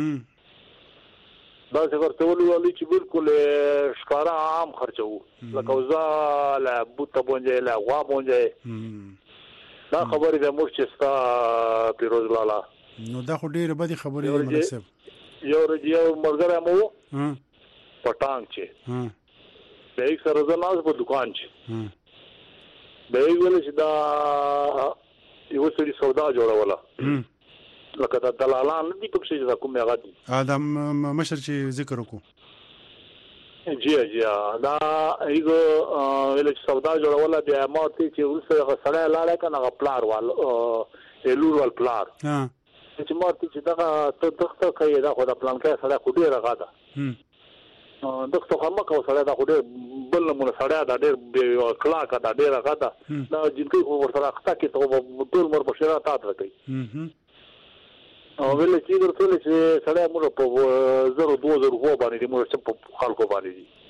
دا چې خرڅول ولې چې بالکل ښکارا عام خرچو لکه وزا لا بوت بونجه لا غوا بونجه دا خبره د مرچستا پیروز لالا
نو دا خو ډیره بدی خبره دی ملک صاحب
یو رجیو مرګره مو پټانګ چې به یک سره زناز په دکان چې به ویل چې دا یو سړي سودا جوړوله لکه دا دلالان دي په څه چې کوم هغه دي
ادم مشر چې ذکر وکړو
جی جی دا ایګو ویل چې سودا جوړوله بیا ماته چې ورسره سره لاله کنه غپلار وال الور وال پلار
ها
چې ماته چې دا ته دغه کوي دا خو دا پلان کې سره خو ډیره غاده دغه خو مکه سره دا خو ډیر بل مون سره دا ډیر کلاک دا ډیر غاده دا جنکې خو ورسره اخته کې ته ټول مر بشرا تا تر کوي او ویل چې ورته چې سره موږ په زرو دوه زرو هو باندې موږ چې په خلکو باندې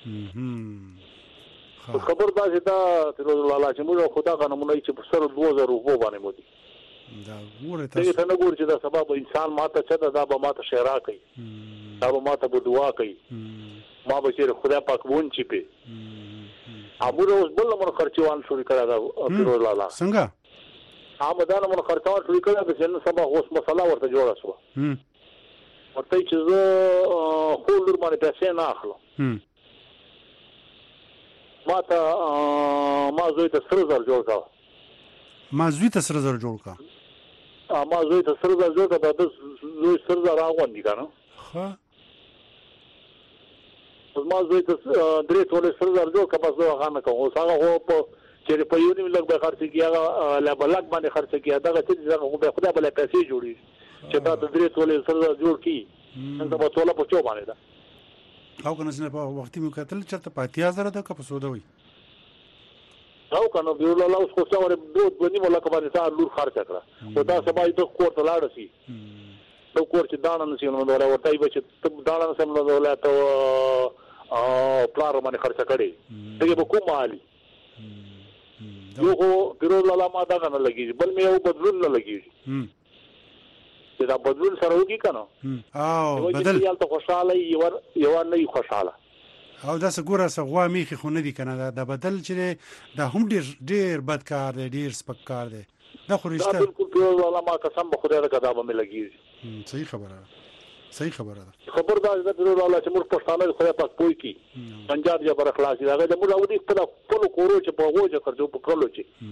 دي خبر دا چې دا پیروز لالا چې موږ خدا غنه مونږ چې په سر دوه زرو هو باندې مو دي
دا ګوره تاسو
ته نه ګور چې دا سبب انسان ماته چې دا به ماته شعرا کوي دا به ماته په دعا کوي ما به چې خدا پاک وون چې په امر اوس بل نمبر خرچوان شروع کړه دا پیروز لالا
څنګه
آمدانه من خرڅول شروع کړه د جن سبا اوس مسله ورته جوړه شو ورته چې زه خو لور باندې پیسې نه اخلم ما ته ما زوی ته سر زر جوړ کا
ما زوی ته سر زر جوړ کا
ما زوی ته سر زر جوړ کا د زوی سر زر راغون دي کنه
ها
ما زوی ته درې ټول سر زر جوړ کا پس هغه نه کوم اوس هغه هو په چې په یو نیم لګ به خرڅ کیږي لا بلک باندې خرڅ کیږي دا چې هغه به خدای بل پیسې جوړي چې دا د درې ټولې سره جوړ کی څنګه به ټوله په چو باندې دا
او کنه نه په وخت می کتل چې په اتیا زره د کپ سودا وي
او کنه بیرول الله اوس خو څوره دوه ونی ملک باندې تا لور خرڅ کړه او دا سبا د کور ته لاړ شي نو کور چې دانه نشي نو ولا ورته ای بچ ته دانه سم نو ولا ته او پلار باندې خرڅ کړي دغه به کوم مالي یو خو پیروز لالا ما دا کنه لګیږي بل مې یو بدلون نه لګیږي چې دا بدلون سره وږي کنه
او بدل
یو ته خوشاله یو یو نه خوشاله
او دا څنګه سغوا میخي خو نه دي کنه دا بدل چې دا هم ډیر ډیر بد کار دی ډیر سپک کار دی دا خو رښتیا
دا بالکل پیروز لالا ما قسم به خدای دا کتابه مې لګیږي
صحیح خبره صحیح خبره ده
خبردار ده پیروز لالا چې موږ پښتانه خدای پاک پوي کی پنجاب یا بر اخلاصي دا د موږ اودي په خپل کورو چې په وجه کړو په کړلو چې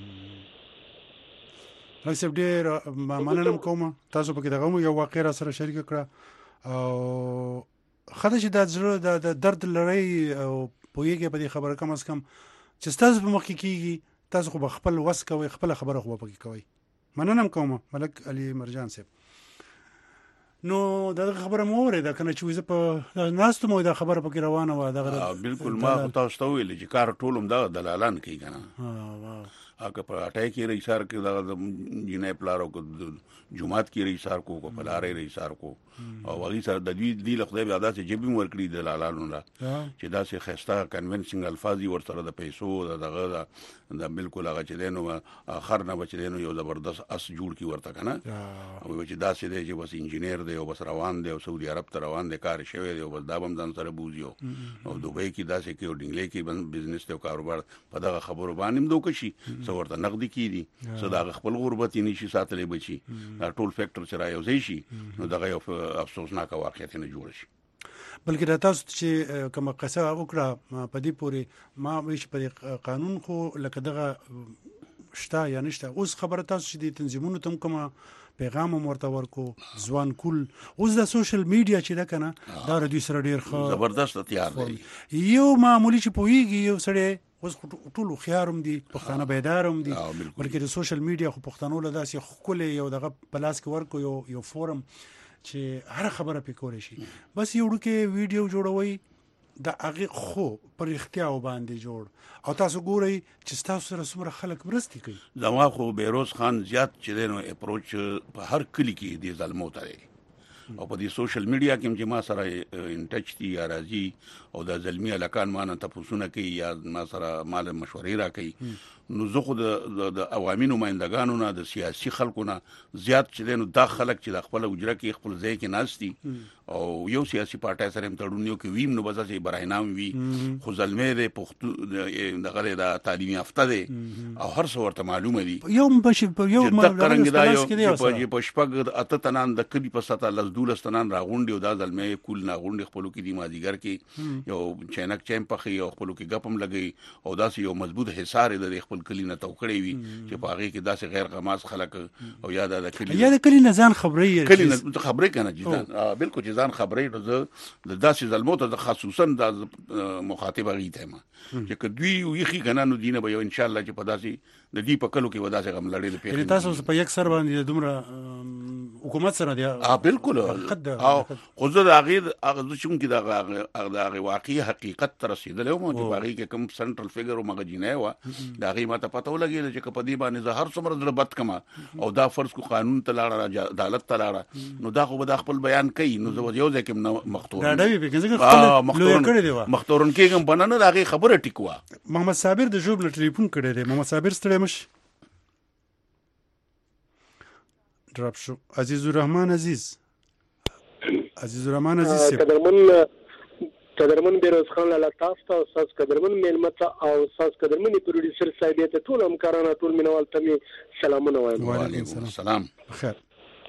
راځي ډېر مننه کوم تاسو په کې دغه یو واقعه سره شریک کړه او خدای چې د زړه د درد لړۍ او پویږي په دې خبره کم از کم چې تاسو په مخ کې کیږي تاسو خو خپل وس کوي خپل خبره خو په کې کوي مننه کوم ملک علي مرجان صاحب نو دا خبره مو اوریده کنه چې زه په ناستو مو دا خبره پکې روانه و دا
بالکل ما تاسو ته ویل چې کار ټولم دا دلالان کوي کنه هغه په اټای کې رئیسار کې د جنې پلارو کو جمعات کې رئیسار کو کو پلارې رئیسار کو او هغه سره د دې د خدای بیا داسې جبي ورکړي د لالانو لا چې داسې خسته کنونسنګ الفاظي ورسره د پیسو دغه د بالکل هغه چې دینو اخر نه بچ دینو یو زبردست اس جوړ کی ورته کنه او چې داسې دی چې بس انجینیر دی او بس روان دی او سعودي عرب ته روان دی کار شوی دی او بس دا بم ځان سره بوزيو او دوبۍ کې داسې کې او ډنګلې کې بزنس ته کاروبار په دغه خبرو باندې دوک شي څو ورته نقدي کی دي صدا خپل غربت نشي ساتلې بچي دا ټول فیکٹر چې را یو ځای شي نو دغه یو افسوسناک واقعیت نه جوړ شي
بلکې دا تاسو چې کوم قصه وکړه په دې پورې ما ویش په قانون خو لکه دغه شته یا نشته اوس خبره تاسو چې د تنظیمونو تم کوم پیغام مرته ورکو ځوان کول اوس د سوشل میډیا چې دا کنه دا ردی سره ډیر ښه
زبردست تیار دی
یو معمولی چې پویږي یو سره اوس ټول خيارم دي پښتانه بیدارم دي بلکې د سوشل میډیا خو پښتنو له داسې خپل یو دغه پلاس کې ورکو یو یو فورم چې هر خبره پې کولای شي بس یو ډکه ویډیو جوړوي د هغه خو پر اختیار باندې جوړ او تاسو ګورئ چې تاسو سره څومره خلک مرستي کوي
زما خو بیروز خان زیات چې دینو اپروچ په هر کلی کې دی ظلمو ته او په دې سوشل میډیا کې چې ما سره ان ټچ دي یا راځي او د ظلمي الکان ما نه تاسو نه کوي یا ما سره مال مشورې را کوي نو زه خو د عوامي نمائندګانو نه د سیاسي خلکو نه زیات چې دینو دا خلک چې د خپل اجره کې خپل ځای کې ناشتي او یو سیاسي پارټي سره تړونیو کې ویم نو بس چې براینام وی خو ظلمې د پښتو دغه د تعلیمي یافته دي او هر څو ورته معلومه دي
یو بش یو
مرګ دا یو چې په شپږ اته تنان د کلی په ستا لز دولس تنان راغونډي او دا ظلمې کول نه غونډي خپلو کې دی مازیګر کې یو چینک چیم پخې او خپلو کې غپم لګي او داسې یو مضبوط حصار د خپل کلی نه توکړې وي چې په هغه کې داسې غیر غماز خلک او یاد د کلی
یا د کلی نه ځان خبرې
کلی نه خبرې کنه چې بالکل چې ځان خبرې د داسې ظلمو ته خصوصا د مخاطب غي ته ما چې کدوی یخي کنه نو دینه به ان شاء الله چې په داسې د دې په کلو کې وداسې غم لړې په
یعنی تاسو په یک سر باندې دومره حکومت سره دی
اه بالکل او خو زه د هغه هغه چې موږ د هغه واقعي حقیقت تر رسیدل او چې باغی کې کوم سنټرل فیګر او مغجینه و دا هغه ماته پته ولګی چې په دې باندې زه هر څومره زړه بد کما او دا فرض کو قانون ته لاړه عدالت ته لاړه نو دا خو به خپل بیان کوي نو زه یو ځکه مختور
دا دی به څنګه خپل کړی دی
مختورن کېږم بنانه دا هغه خبره ټیکوا
محمد صابر د جوب له ټلیفون کړی دی محمد صابر ستړی مش ډراپ شو عزیز الرحمن عزیز عزیز الرحمن عزیز
قدرمن قدرمن بیروز خان لاله تاسو ته استاد قدرمن میلمته او استاد قدرمن پروډوسر صاحب ته ټول همکارانو ټول مینوال ته سلامونه وایم
وعلیکم السلام
خیر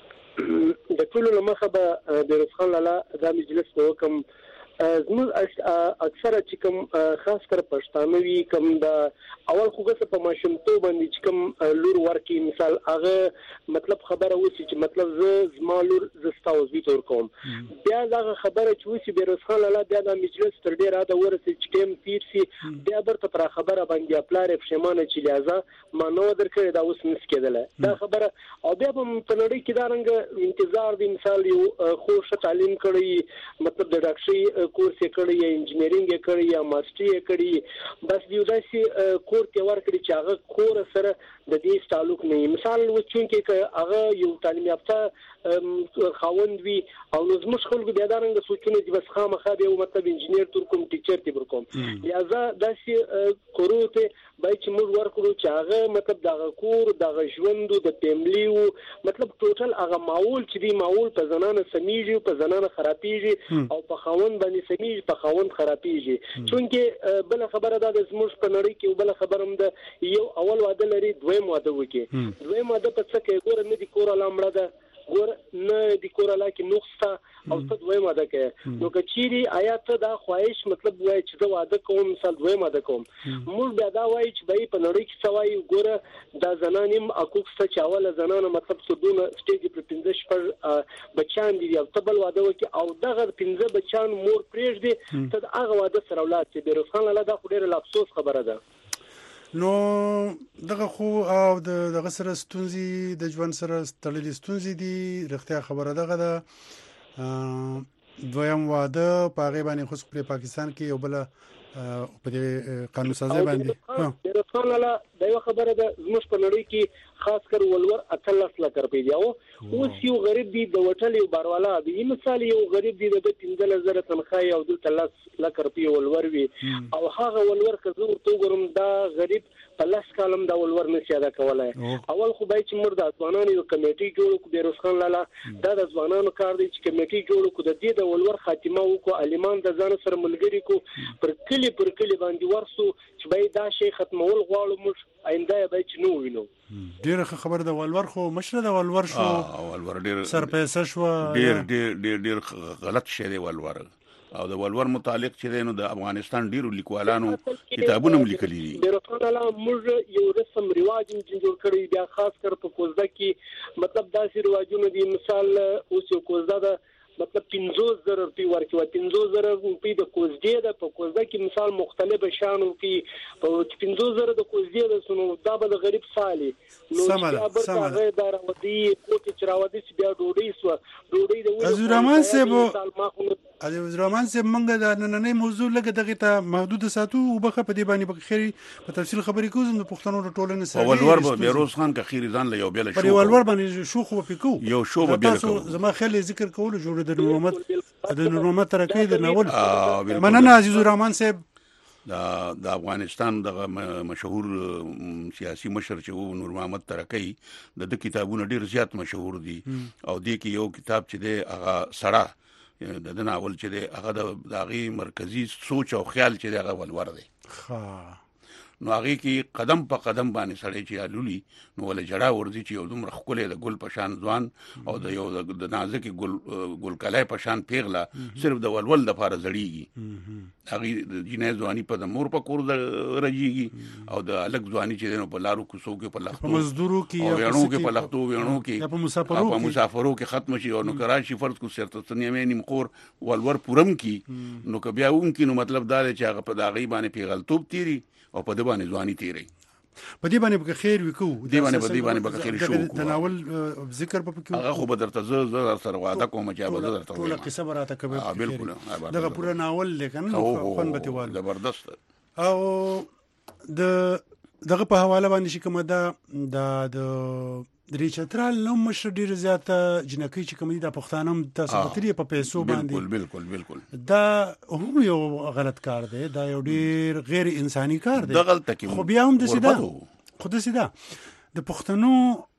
د ټول لمخه به بیروز خان لاله دا مجلس وکم زموږ اکثره چې کوم خاص کر پښتانه وی کوم د اول خوګه په ماشومتوب باندې چې کوم لور ورکی مثال هغه مطلب خبره وسی چې مطلب ز زما لور زستاو زی تور کوم بیا دا خبره چې وسی بیروز خان لاله بیا د مجلس تر ډیر اده ورسې چې ټیم تیر سي بیا برته پر خبره باندې خپل پښیمانه چې لیازه ما نو درکړی دا اوس نس کېدله دا خبره او بیا په نړۍ کې دا رنګ انتظار دی مثال یو خوش تعلیم کړی مطلب د ډاکټري کورس کړی یا انجینرینګ کړی یا ماستری کړی بس دیو داسې کور ته ورکړي چې هغه کور سره د دې تعلق نه مثال و چې هغه یو تعلیم یافته خاوند وي او نو زموږ خلکو بیا دا رنګ سوچونه دي بس خامخا به مطلب انجینیر تر کوم ټیچر تی ورکوم لہذا داسې کوروته بای چې موږ ورکړو چې هغه مطلب دغه کور دغه ژوند د فیملیو مطلب ټوټل هغه ماحول چې دی ماحول په زنانه سميږي په زنانه خرابيږي او په خاوند باندې سميږي په خاوند خرابيږي چونکه بل خبره ده د زموږ په نړۍ کې بل خبرم ده یو اول واده لري دویم واده وکي دویم واده په څه کې ګور نه دي کور لامړه ده ګور نه د کور علاقه نقصه او څه دوی ماده کې نو کچيري آیات دا خواهش مطلب وای چې دا واده کوم مثال دوی ماده کوم موږ بیا دا وای چې بای په نړۍ کې سوای ګور دا زنانیم حقوق څه چاوله زنانه مطلب سودونه سټیج پر پنځه شپږ بچان دي او تبل واده وکي او دغه پنځه بچان مور پریږ دي ته هغه واده سره اولاد چې بیروز خان لاله دا ډېر افسوس خبره ده
نو دغه خو او دغه سره ستونزې د ژوند سره تړلې ستونزې دي رښتیا خبره دغه ده دویم واده په هغه باندې خو په پاکستان کې یو بل په قانون سازي باندې
بیروز خان لاله دا یو خبره ده زموږ په نړۍ کې خاص کر ولور اتلس لک روپۍ دی او اوس یو غریب دی د وټل یو باروالا دی مثال یو غریب دی د پنځه زره تنخواه او د لس لک روپۍ ولور وي او هغه ولور که زه ورته وګورم دا غریب په لاس کالم دا ولور نشي ادا کولای. اول خو باید چې موږ د ځوانانو یو کمیټي جوړ کړو بیروز خان لاله دا د ځوانانو کار دی چې کمیټي جوړ کړو د دې د ولور خاتمه وکړو الیمان د ځان سره ملګری کو پر کلی پر کلی باندې ورسو چې باید دا شی ختمول غواړو موږ آینده باید چې نو وینو.
ډیره خبر د ولور خو مشره د ولور شو
ولور ډیر
سرپیسه شو
ډیر ډیر ډیر ډیر غلط شی دی ولور او د ولور متعلق چې نو د افغانستان ډیرو لیکوالانو کتابونه لیکلي دي.
د رسول موږ یو رسم رواج جوړ کړی بیا خاص کر په کوزده کې مطلب داسې رواجونه دي مثال اوس یو کوزده ده مطلب پنځوس زره روپۍ ورکوي پنځوس زره روپۍ د کوزدې ده په کوزده کې مثال مختلف شانو کې په پنځوس زره د کوزدې ده سنو دا به د غریب سالي نو چې هغه د راودي کوټ چې راودي چې بیا ډوډۍ سو ډوډۍ د
حضور رحمان صاحب حضور رحمان صاحب موږ د نننۍ موضوع لکه دغه ته محدود ساتو او بخه په دې باندې په خیر په تفصیل خبرې کوم د پښتنو د ټولنې سره
ولور به بیروز خان که خیر ځان له یو بل شو
پر ولور باندې شو خو په کو
یو شو به بل کو
زما خیال ذکر کول جوړ د نورمت د نورمت ترکې د ناول مننه عزیز الرحمن صاحب
دا د افغانستان د مشهور سیاسي مشر چې وو نور محمد ترکې د کتابونو ډیر زیات مشهور دي او دې کې یو کتاب چې دی هغه سړه د ناول چې دی هغه د هغه مرکزی سوچ او خیال چې دی هغه ولور دی نو هغه کې قدم په قدم باندې سړی چې الولي نو ول جړه ورځي چې یو دومره خولې د ګل په شان ځوان او د یو د نازک ګل ګل کلای په شان پیغله صرف د ولول د فار زړیږي هغه د جنې ځواني په د مور په کور د رجیږي او د الګ ځواني چې نو په لارو کوڅو کې په لختو
مزدورو کې
او وینو کې په لختو وینو کې
په مسافرو
په مسافرو کې ختم شي او نو کراشي فرض کو سرته تنیمه نیم خور ولور پورم کې نو که بیا اون کې نو مطلب دا چې هغه په داغي باندې پیغلتوب تیری او په دې باندې ځواني تیری
په دې باندې به خیر وکړو
دې باندې په دې باندې به خیر شو
د ناول ذکر په کې
هغه خو به درته زه زه سره وعده کوم چې به درته
ټول قصه براته کوي
ها بالکل
دغه پورا ناول لیکن خون به تیوال
زبردست
او د دغه په حواله باندې چې کومه دا د درې چترال نو مشر ډیر زیاته جنکی چې کوم دي د پښتانم تاسو ترې په پیسو باندې
بالکل بالکل
دا هم یو غلط کار دی دا یو ډیر غیر انساني کار دی
دا غلطه کې
خو بیا هم د سیده خو د سیده د پښتنو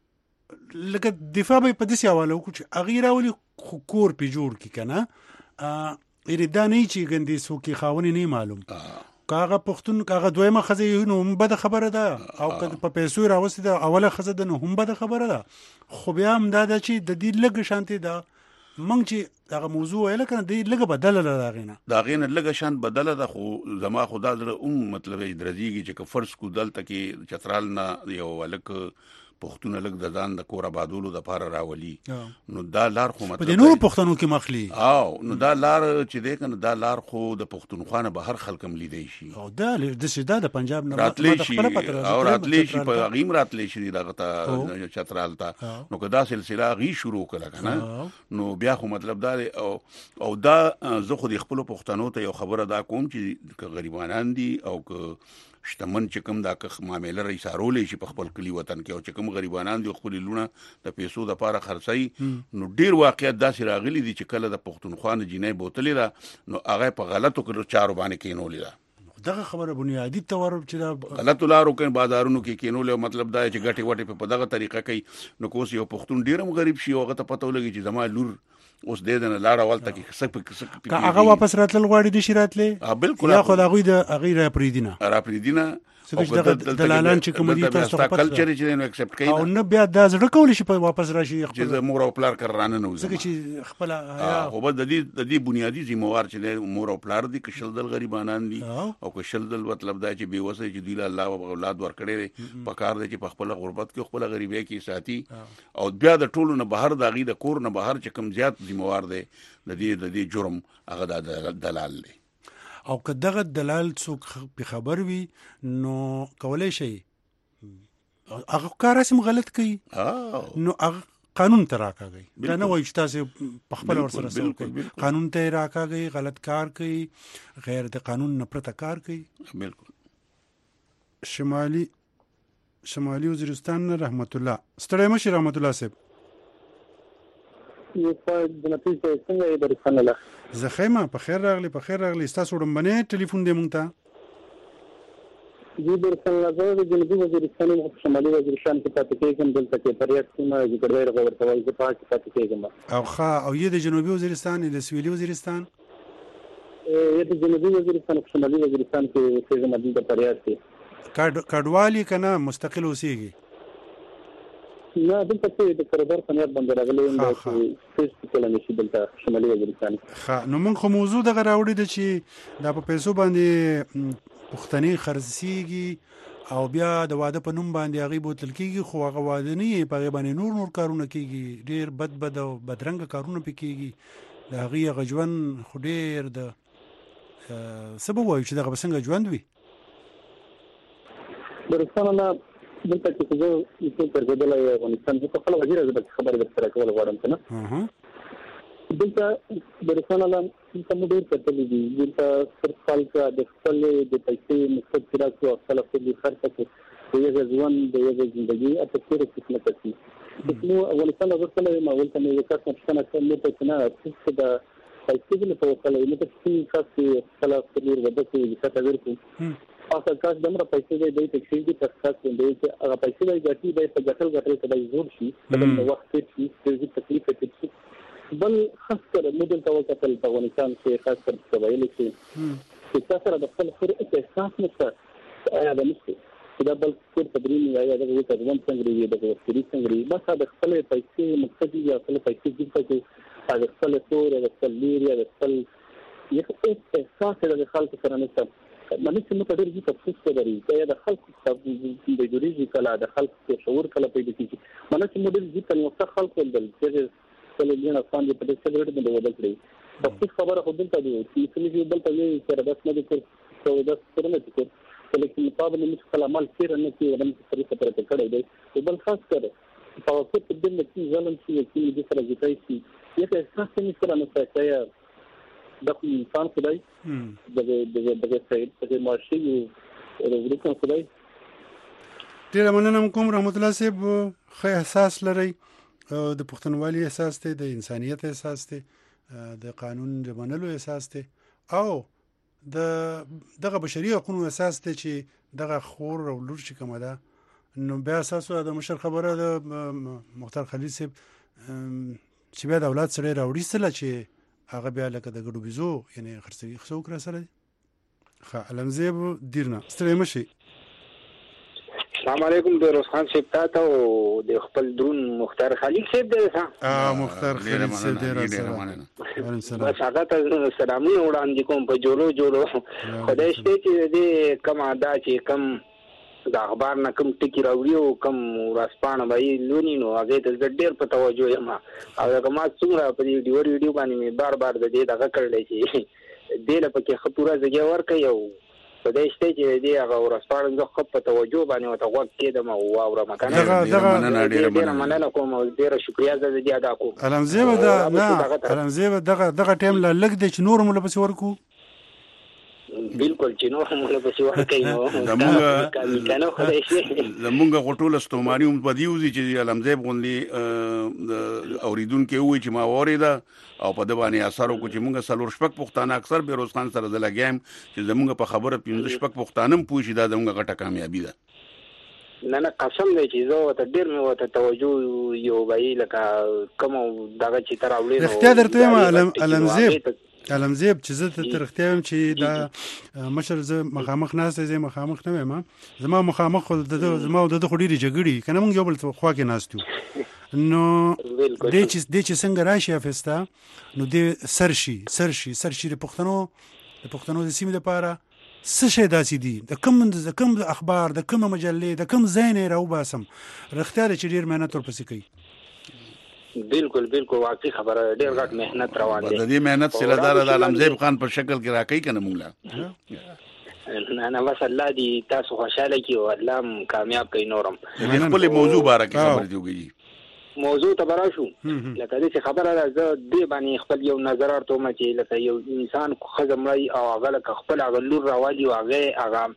لکه دفاع به په دې حواله وکړي چې اغیرا ولي کور په جوړ کی کنه ا اریدا نه چې ګندې سو کې خاوني نه معلوم کاغه پښتون کاغه دویمه خزه نو هم بده خبره ده او که په پیسو راوستي ده اوله خزه ده نو هم بده خبره ده خو بیا هم دا ده چې د دې لګ شانتي ده مونږ چې هغه موضوع ویل کنه دې لګ بدل نه غینه
دا غینه لګ شان بدل ده خو زما خدا در اون مطلب درځيږي چې فرض کو دلته کې چترال نه یو ولک پښتون لګ د ځان د کور آبادولو د پاره راولي نو دا لار خو مطلب
په نور پښتنو کې مخلي
او نو دا لار چې دی کنه دا لار خو د پښتونخوا نه بهر خلکم لیدي شي
او دا د سیدا د پنجاب نه
راتلی شي او راتلی شي په غیم راتلی شي دغه ته چترال ته نو که دا سلسله غي شروع کړه کنه نو بیا خو مطلب دا او او دا زه خو د خپل پښتنو ته یو خبره دا کوم چې غریبانان دي او که شتمن چې کوم دا که معاملې رئیس ارولې شي په خپل کلی وطن کې او چې کوم غریبانان دي خپل لونه د پیسو د پاره خرڅي نو ډیر واقعیت داسې راغلي دي چې کله د پښتونخوا نه جنې بوتلې ده نو هغه په غلطو کړو چارو باندې کېنولې ده
دغه خبره بنیادی تور چې دا
غلط لارو کې بازارونو کې کېنولې مطلب دا چې غټي وټي په دغه طریقه کوي نو کوس یو پښتون ډیرم غریب شي هغه ته پته ولګي چې زما لور اوس دې نه لاړه ولته کې سک په سک
په هغه واپس راتل غواړي د شراتلې
ها بالکل
یا خو دا غوي د اغه را پریدینه
را پریدینه
چې دلالان چې کوم دي تاسو
په کلچر چې نو ایکسپټ کوي
او نه بیا د زړه کول شي په واپس راشي
خپل چې مور او پلار کرانه نه
وځي چې خپل
هو به د دې د دې بنیادی ذمہوار چې مور او پلار دي کشل دل غریبانان دي او کشل دل مطلب دا چې بي وسه چې دی الله او اولاد ورکړي په کار دي چې په خپل غربت کې خپل غریبۍ کې ساتي او بیا د ټولو نه بهر د غي د کور نه بهر چې کم زیات ذمہوار دي د دې د دې جرم هغه د دلال دي
او که دغه دلال څوک په خبر وي نو کولای شي هغه کار سم غلط کوي نو هغه قانون ته راکاږي دا نه وایي چې تاسو په خپل ور سره سم کوي قانون ته راکاږي غلط کار کوي غیر د قانون نه پرته کار کوي
بالکل
شمالي شمالي وزیرستان نه رحمت الله. ستړی مشي رحمت الله صاحب.
یو په جنتی څنګه یې درسنه له
زه خیمه په خیر راغلی په خیر راغلی تاسو وړمبنه ټلیفون دی مونږ ته
دې درسنه زه د جنوبي وزیرستان او شمالي وزیرستان کې پاتې کېږم دلته کې پریاک سیمه چې ګډوډ غوړ کوي زه پاتې پاتې کېږم
او ښه او یې د جنوبي وزیرستان د سویلي وزیرستان
یې د جنوبي وزیرستان او شمالي وزیرستان کې کېږم د پریاک کې
کډ کډوالی کنه مستقل اوسېږي
نه دلته چې د کردار په نیت باندې راغلی یم چې فیس کله نشي دلته شمالي وزیرستان
ښه نو موږ خو موضوع دغه راوړی ده چې دا په پیسو باندې پښتني خرڅېږي او بیا د واده په نوم باندې هغې بوتل کېږي خو هغه واده نه یې په هغې باندې نور نور کارونه کېږي ډېر بد بد او بدرنګه کارونه پې کېږي د هغې هغه ژوند خو ډېر د څه به ووایو چې دغه به څنګه ژوند وي
درستانه نه دلته چې زه یې ترګېدلی افغانستان زه په خپله وزیره زه به خبرې درسره کول غواړم که نه دلته درستانه نه دلته مو ډېر کتلي دي دلته صرف خلک د خپلې د پیسې مقصد چې را کړو او خپله خپل خرڅه کړو د یوه ژوند د یوه زندګي اته تېره قسمته شي نو افغانستان زه کله یم اول ته مې یو کس نه پوښتنه کړم مې ته چې نه څه د پیسې دلته وکړی مې ته چې کس چې خپله خپل واده کوي ویزا ته ورکړو هغه کس دومره پیسې دی دی ټکسي دي تر کس دی چې هغه پیسې دی ګټي دی په ګټل ګټل کې دی زور شي په وخت کې چې د تکلیف کې بل خاص کر مدل ته وکتل په افغانستان کې خاص کر په ویل کې چې تاسو د خپل خور احساس نشته آیا د نشته دا بل څه تدریم یا د وو تدوین څنګه دی د ورسري څنګه بس د خپل پیسې مقصد یا خپل پیسې دې چې د خپل تور د خپل لیر یا د خپل یو احساس د خلکو سره نشته معنی چې موږ ډېر ځکه څه کوي دا د خلکو د جوړیږي کله د خلکو شعور کله پیدا کیږي معنی چې موږ ډېر ځکه نو خلکو د کله لینه څنګه په دې څه ډېر باندې ودل کړی د څه خبره خو دلته دی چې څه دې بل ته یې چې بس نه دي کړو دا څه نه دي کړو لیکن په باندې موږ خپل عمل کړی نه چې ورن سره سره کړی دی بل خاص کړ په وخت په دې کې ځلم چې دې سره ځای شي یو احساس نه کړم چې د انسان خدای د د د سید د مارشي او د ورکو خدای
ډیر مننه کوم رحمت الله صاحب خو احساس لري د پښتونولي احساس ته د انسانيت احساس ته د قانون د منلو احساس ته او د دغه بشري حقوقو احساس ته چې دغه خور او لور چې کومه ده نو بیا اساس د مشر خبره د مختار خلیل صاحب چې بیا د اولاد سره راوړي سره چې هغه بیا لکه د ګډو بيزو یعنی خرڅوي خصو کړ سره ښه علمزیب دیرنا ستړي مشي
السلام علیکم بیروز خان صاحب تاسو د خپل درون مختار خلیل صاحب دی
اه مختار خلیل صاحب دی راځه
بس هغه ته سلامي وړاندې کوم په جوړو جوړو خدای شته چې دې کم ادا چې کم د اخبار نه کم ټکی راوړي او کم راسپانه به لونی نو هغه ته ډېر په توجه یم او هغه ما څومره په دې ډیور ویډیو باندې مې بار بار د دې دغه کړل چې دې له پکې خطوره ځای ورکړي او په دې شته چې دې هغه راسپانه زه خپ په توجه باندې او تغوک کېدم او واوره مکانه
دغه
ډېر مننه کوم او ډېر شکریا زه دې ادا کوم
علمزیب دا نه علمزیب دغه دغه ټیم لا لګ د چې نور مل پس ورکو
بالکل چې نو موږ په سی ورکې نو
زمونږ کنه خدای شي زمونږ غټول استوماری هم په دیوزي چې علمزیب غونډي اوریدونکو وي چې ما وریدا او په دبانې اثر کو چې موږ سلور شپک پښتانه اکثر بیروز خان سره د لګیم چې زمونږ په خبره پینځه شپک پښتانم پوښي دا زمونږ غټه کامیابی ده
نه نه قسم دی چې زه ته ډیر مې وته توجه یو وای لکه کوم دغه چې تر اولې
نو اختیار درته ما علمزیب علمزیب چې زه ته ترختیم چې دا مشر زه مخامخ ناست زه مخامخ نه یم زما مخامخ د زما د خډيري جګړي کنه مونږ یو بل خوا کې ناستو نو د چې د چې څنګه راشي افستا نو د سرشي سرشي سرشي د پښتنو د پښتنو د سیمې لپاره څه شي داسې دي د کوم د کوم اخبار د کوم مجلې د کوم زین راو باسم رختار چې ډیر مهنت ورپسې کوي
بالکل بالکل واقعي خبره ډېر غټ مهنت روان دي
د دې مهنت سیلدار د علمزیب خان په شکل کې راکې کنه مونږ
نه نه بس الله دې تاسو خوشاله کی او الله کامیاب کړي نورم
خپل موضوع باره کې خبر دیوږي
موضوع ته براشو لکه دې خبره راځه دې باندې خپل یو نظر ارته ما چې لکه یو انسان خزمړی او هغه لکه خپل هغه لور راوالي او هغه هغه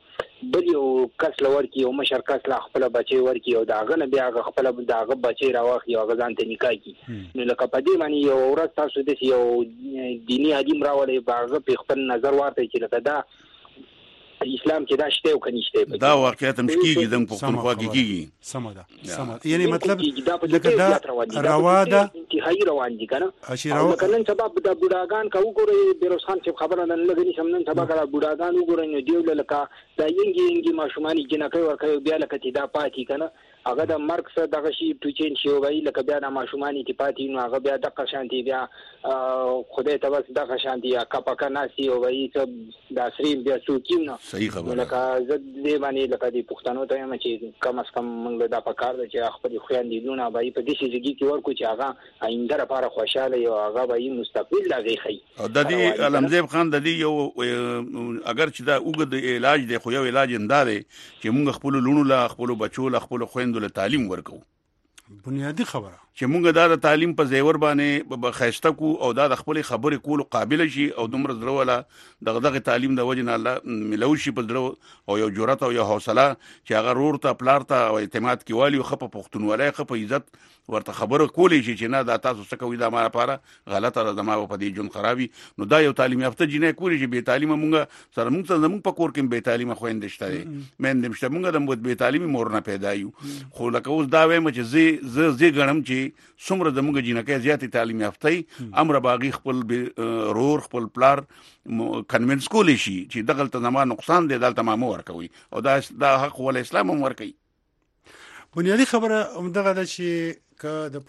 بل یو کس لور کی او مشر کس لا خپل بچي ورکی او داغه نه بیا خپل داغه بچي راوخی او غزان ته نکاح کی نو لکه په دې معنی یو ورځ تاسو د یو دینی عالم راولې باغه په خپل نظر ورته چې لکه دا اسلام کې دا شته او کنيشته
دا واقعیت هم کیږي د پښتونخوا کې کیږي
سم ده سم یعنی مطلب لکه دا روا ده
انتهایی روان دي کنه
او
کنن سبب د بوډاګان کا وګوري بیروز خان چې خبره نه لګني سمنن سبا کړه بوډاګان وګوري نو دیو لکه دا ینګي ینګي ماشومان جنکه ورکه بیا لکه چې دا پاتې کنه هغه د مرګ سره دغه شی ټوچین شي وای لکه بیا د ماشومان تی پاتې نو هغه بیا د قشانتي بیا خدای ته بس د قشانتي کا پکا ناسي وای چې د سریم بیا سوکیم نو
صحیح خبره
لکه زه دې باندې لکه د پښتنو ته یم چې کم اس کم موږ دا پکار دی چې خپل خويندې لونه بای په دې شي کې ورکو چې هغه آینده لپاره خوشاله یو هغه به مستقبل لاغي خي
او د دې علمزیب خان د دې یو اگر چې دا وګد علاج دی خو یو علاج انداره چې موږ خپل لونو لا خپل بچو لا خپل خويندو له تعلیم ورکو
بنیادی خبره
چې مونږ دا د تعلیم په زیور باندې به خیسته کو او دا د خپل خبرې کولو قابل شي او دومره زړه ولا دغه دغه تعلیم د وجه نه الله ملوشي په زړه او یو جرأت او یو حوصله چې هغه رور ته پلار ته او اعتماد کې والی خپ پښتونولای خپ عزت ورته خبره کولې شي چې نه دا تاسو څه کوي دا ما لپاره غلطه ده ما په دې جون خرابي نو دا یو تعلیم یافته جنې کولې چې به تعلیم مونږ سره مونږ ته زموږ په کور کې به تعلیم خويندې شته مې دې مشته مونږ د به تعلیم مور نه پیدا یو خو لکه اوس دا وایم چې زی زی زی غنم چې څومره د موږ جنکه زیاتې تعلیم یافتې امر باغی خپل رور خپل پلار کنوینس کولی شي چې دغه ته زما نقصان دی دلته ما مور کوي او دا د حق ول اسلام هم ور کوي
بنیادی خبره همدغه ده چې که د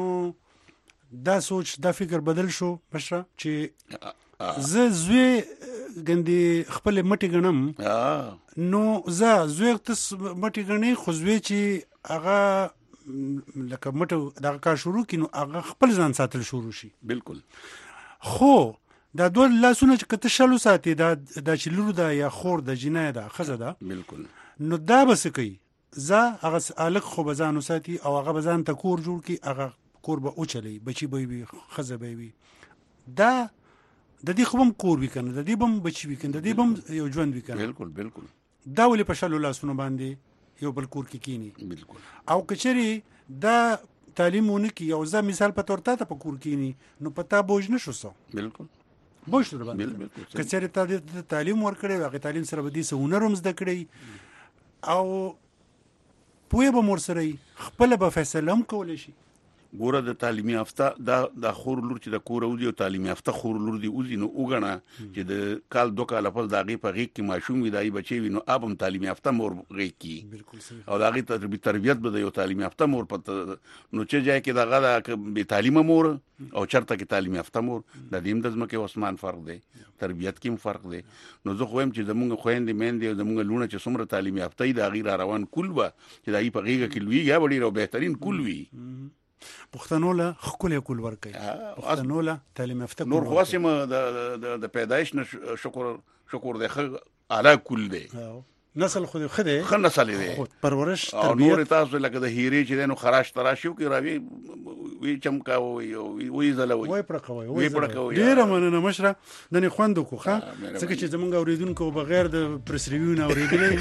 پښتنو دا سوچ دا فکر بدل شو بشره چې زه زوی ګندې خپل مټي غنم نو زه زوی تس مټي غنې خو زوی چې هغه لکه مټو دا کار شروع کینو هغه خپل ځان ساتل شروع شي
بالکل
خو دا دوه لاسونه چې کته شلو ساتي دا د چلورو دا یا خور د جنای دا خزه دا
بالکل
نو دا بس کوي زه هغه الک خو بزانو ساتي او هغه بزان ته کور جوړ کی هغه کور به او چلی بچي به وي خزه به وي دا د دې خو هم کور وکنه د دې بم بچي وکنه د دې بم یو ژوند وکنه
بالکل بالکل
دا ولې په شلو لاسونه باندې یو بل کور کې کینی
بالکل
او کچري دا تعلیمونه کې یو ځا مثال په تور ته په کور کینی نو پتا بوج نشو سو
بالکل
بوج در باندې کچري ته د تعلیم ورکړي هغه تعلیم سره به دي سه هنرم زده کړي او پوهه به مور سره خپل به فیصله هم کول شي
ګوره د تعلیمي یافته دا د خور لور چې د کور او دی تعلیمي یافته خور لور دی اوزي نو وګڼه چې د کال دوه کال په داغي په غیږ کې ماشوم وي دای بچي وي نو ابم تعلیمي یافته مور غیږ کې
بالکل صحیح
او داغي تربیت تربیت به د یو تعلیمي یافته مور په نو چې ځای کې دغه د به تعلیمه مور او چرته کې تعلیمي یافته مور د دیم د ځمکه عثمان فرق دی تربیت کې فرق دی نو زه خویم چې زمونږ خويندې مېندې او زمونږ لونه چې څومره تعلیمي یافته دي داغي را روان کول و چې دای په غیږ کې لوي یا وړي او بهترین کول وي
پښتنو له خپل کول ورکي پښتنو له تعلیم یافته
نور خاصم د د پیدایش شکر شکر د اعلی کول دی
نسل خو خده
خ نسل دی
پرورش
او نور تاسو لکه د هیری چې نو خراش تراشیو کې راوي وی چمکاوي وی زلوي
وای پرکوي
وی پرکوي
ډیر مننه مشره د نه خوندو کو ښه څنګه چې زمونږ اوریدونکو بغیر د پریس ریویو نه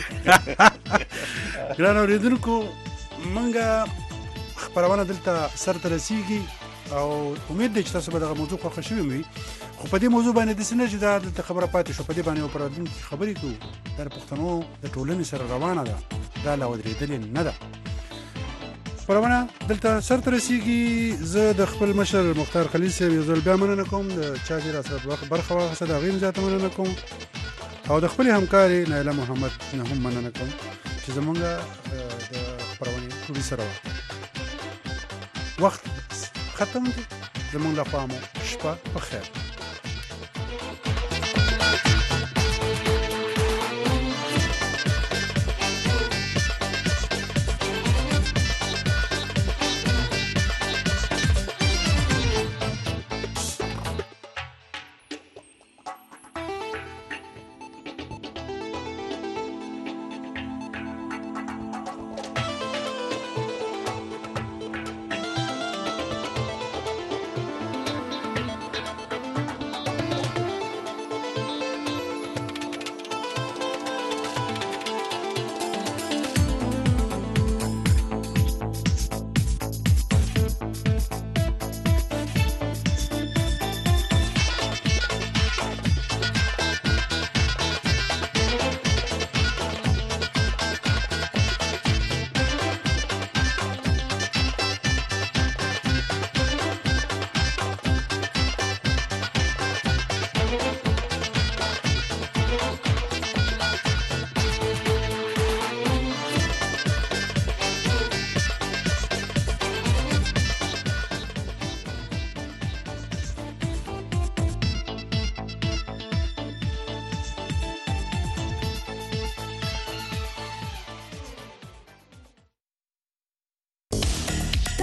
اوریدلې ګران اوریدونکو مونږه خبرونه دلته سر ته رسیږي او امید دی چې تاسو به دغه موضوع خوښ شوي وي خو په دې موضوع باندې د سینه چې دا دلته خبره پاتې شو په دې باندې پر دې خبرې کوو در پښتنو د ټولنې سره روانه ده دا لا ودرېدل نه ده خبرونه دلته سر ته رسیږي زه د خپل مشر مختار خلیل صاحب یو ځل بیا مننه کوم د چا چې را سره برخه واخیسته د هغې هم زیاته مننه کوم او د خپلې همکارې نایله محمد نه هم مننه کوم چې زمونږ د خبرونې پروډیوسر وه وقت ختم دی زمونږ لخوا مو شپه په خیر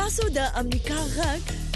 تاسو د امریکا غږ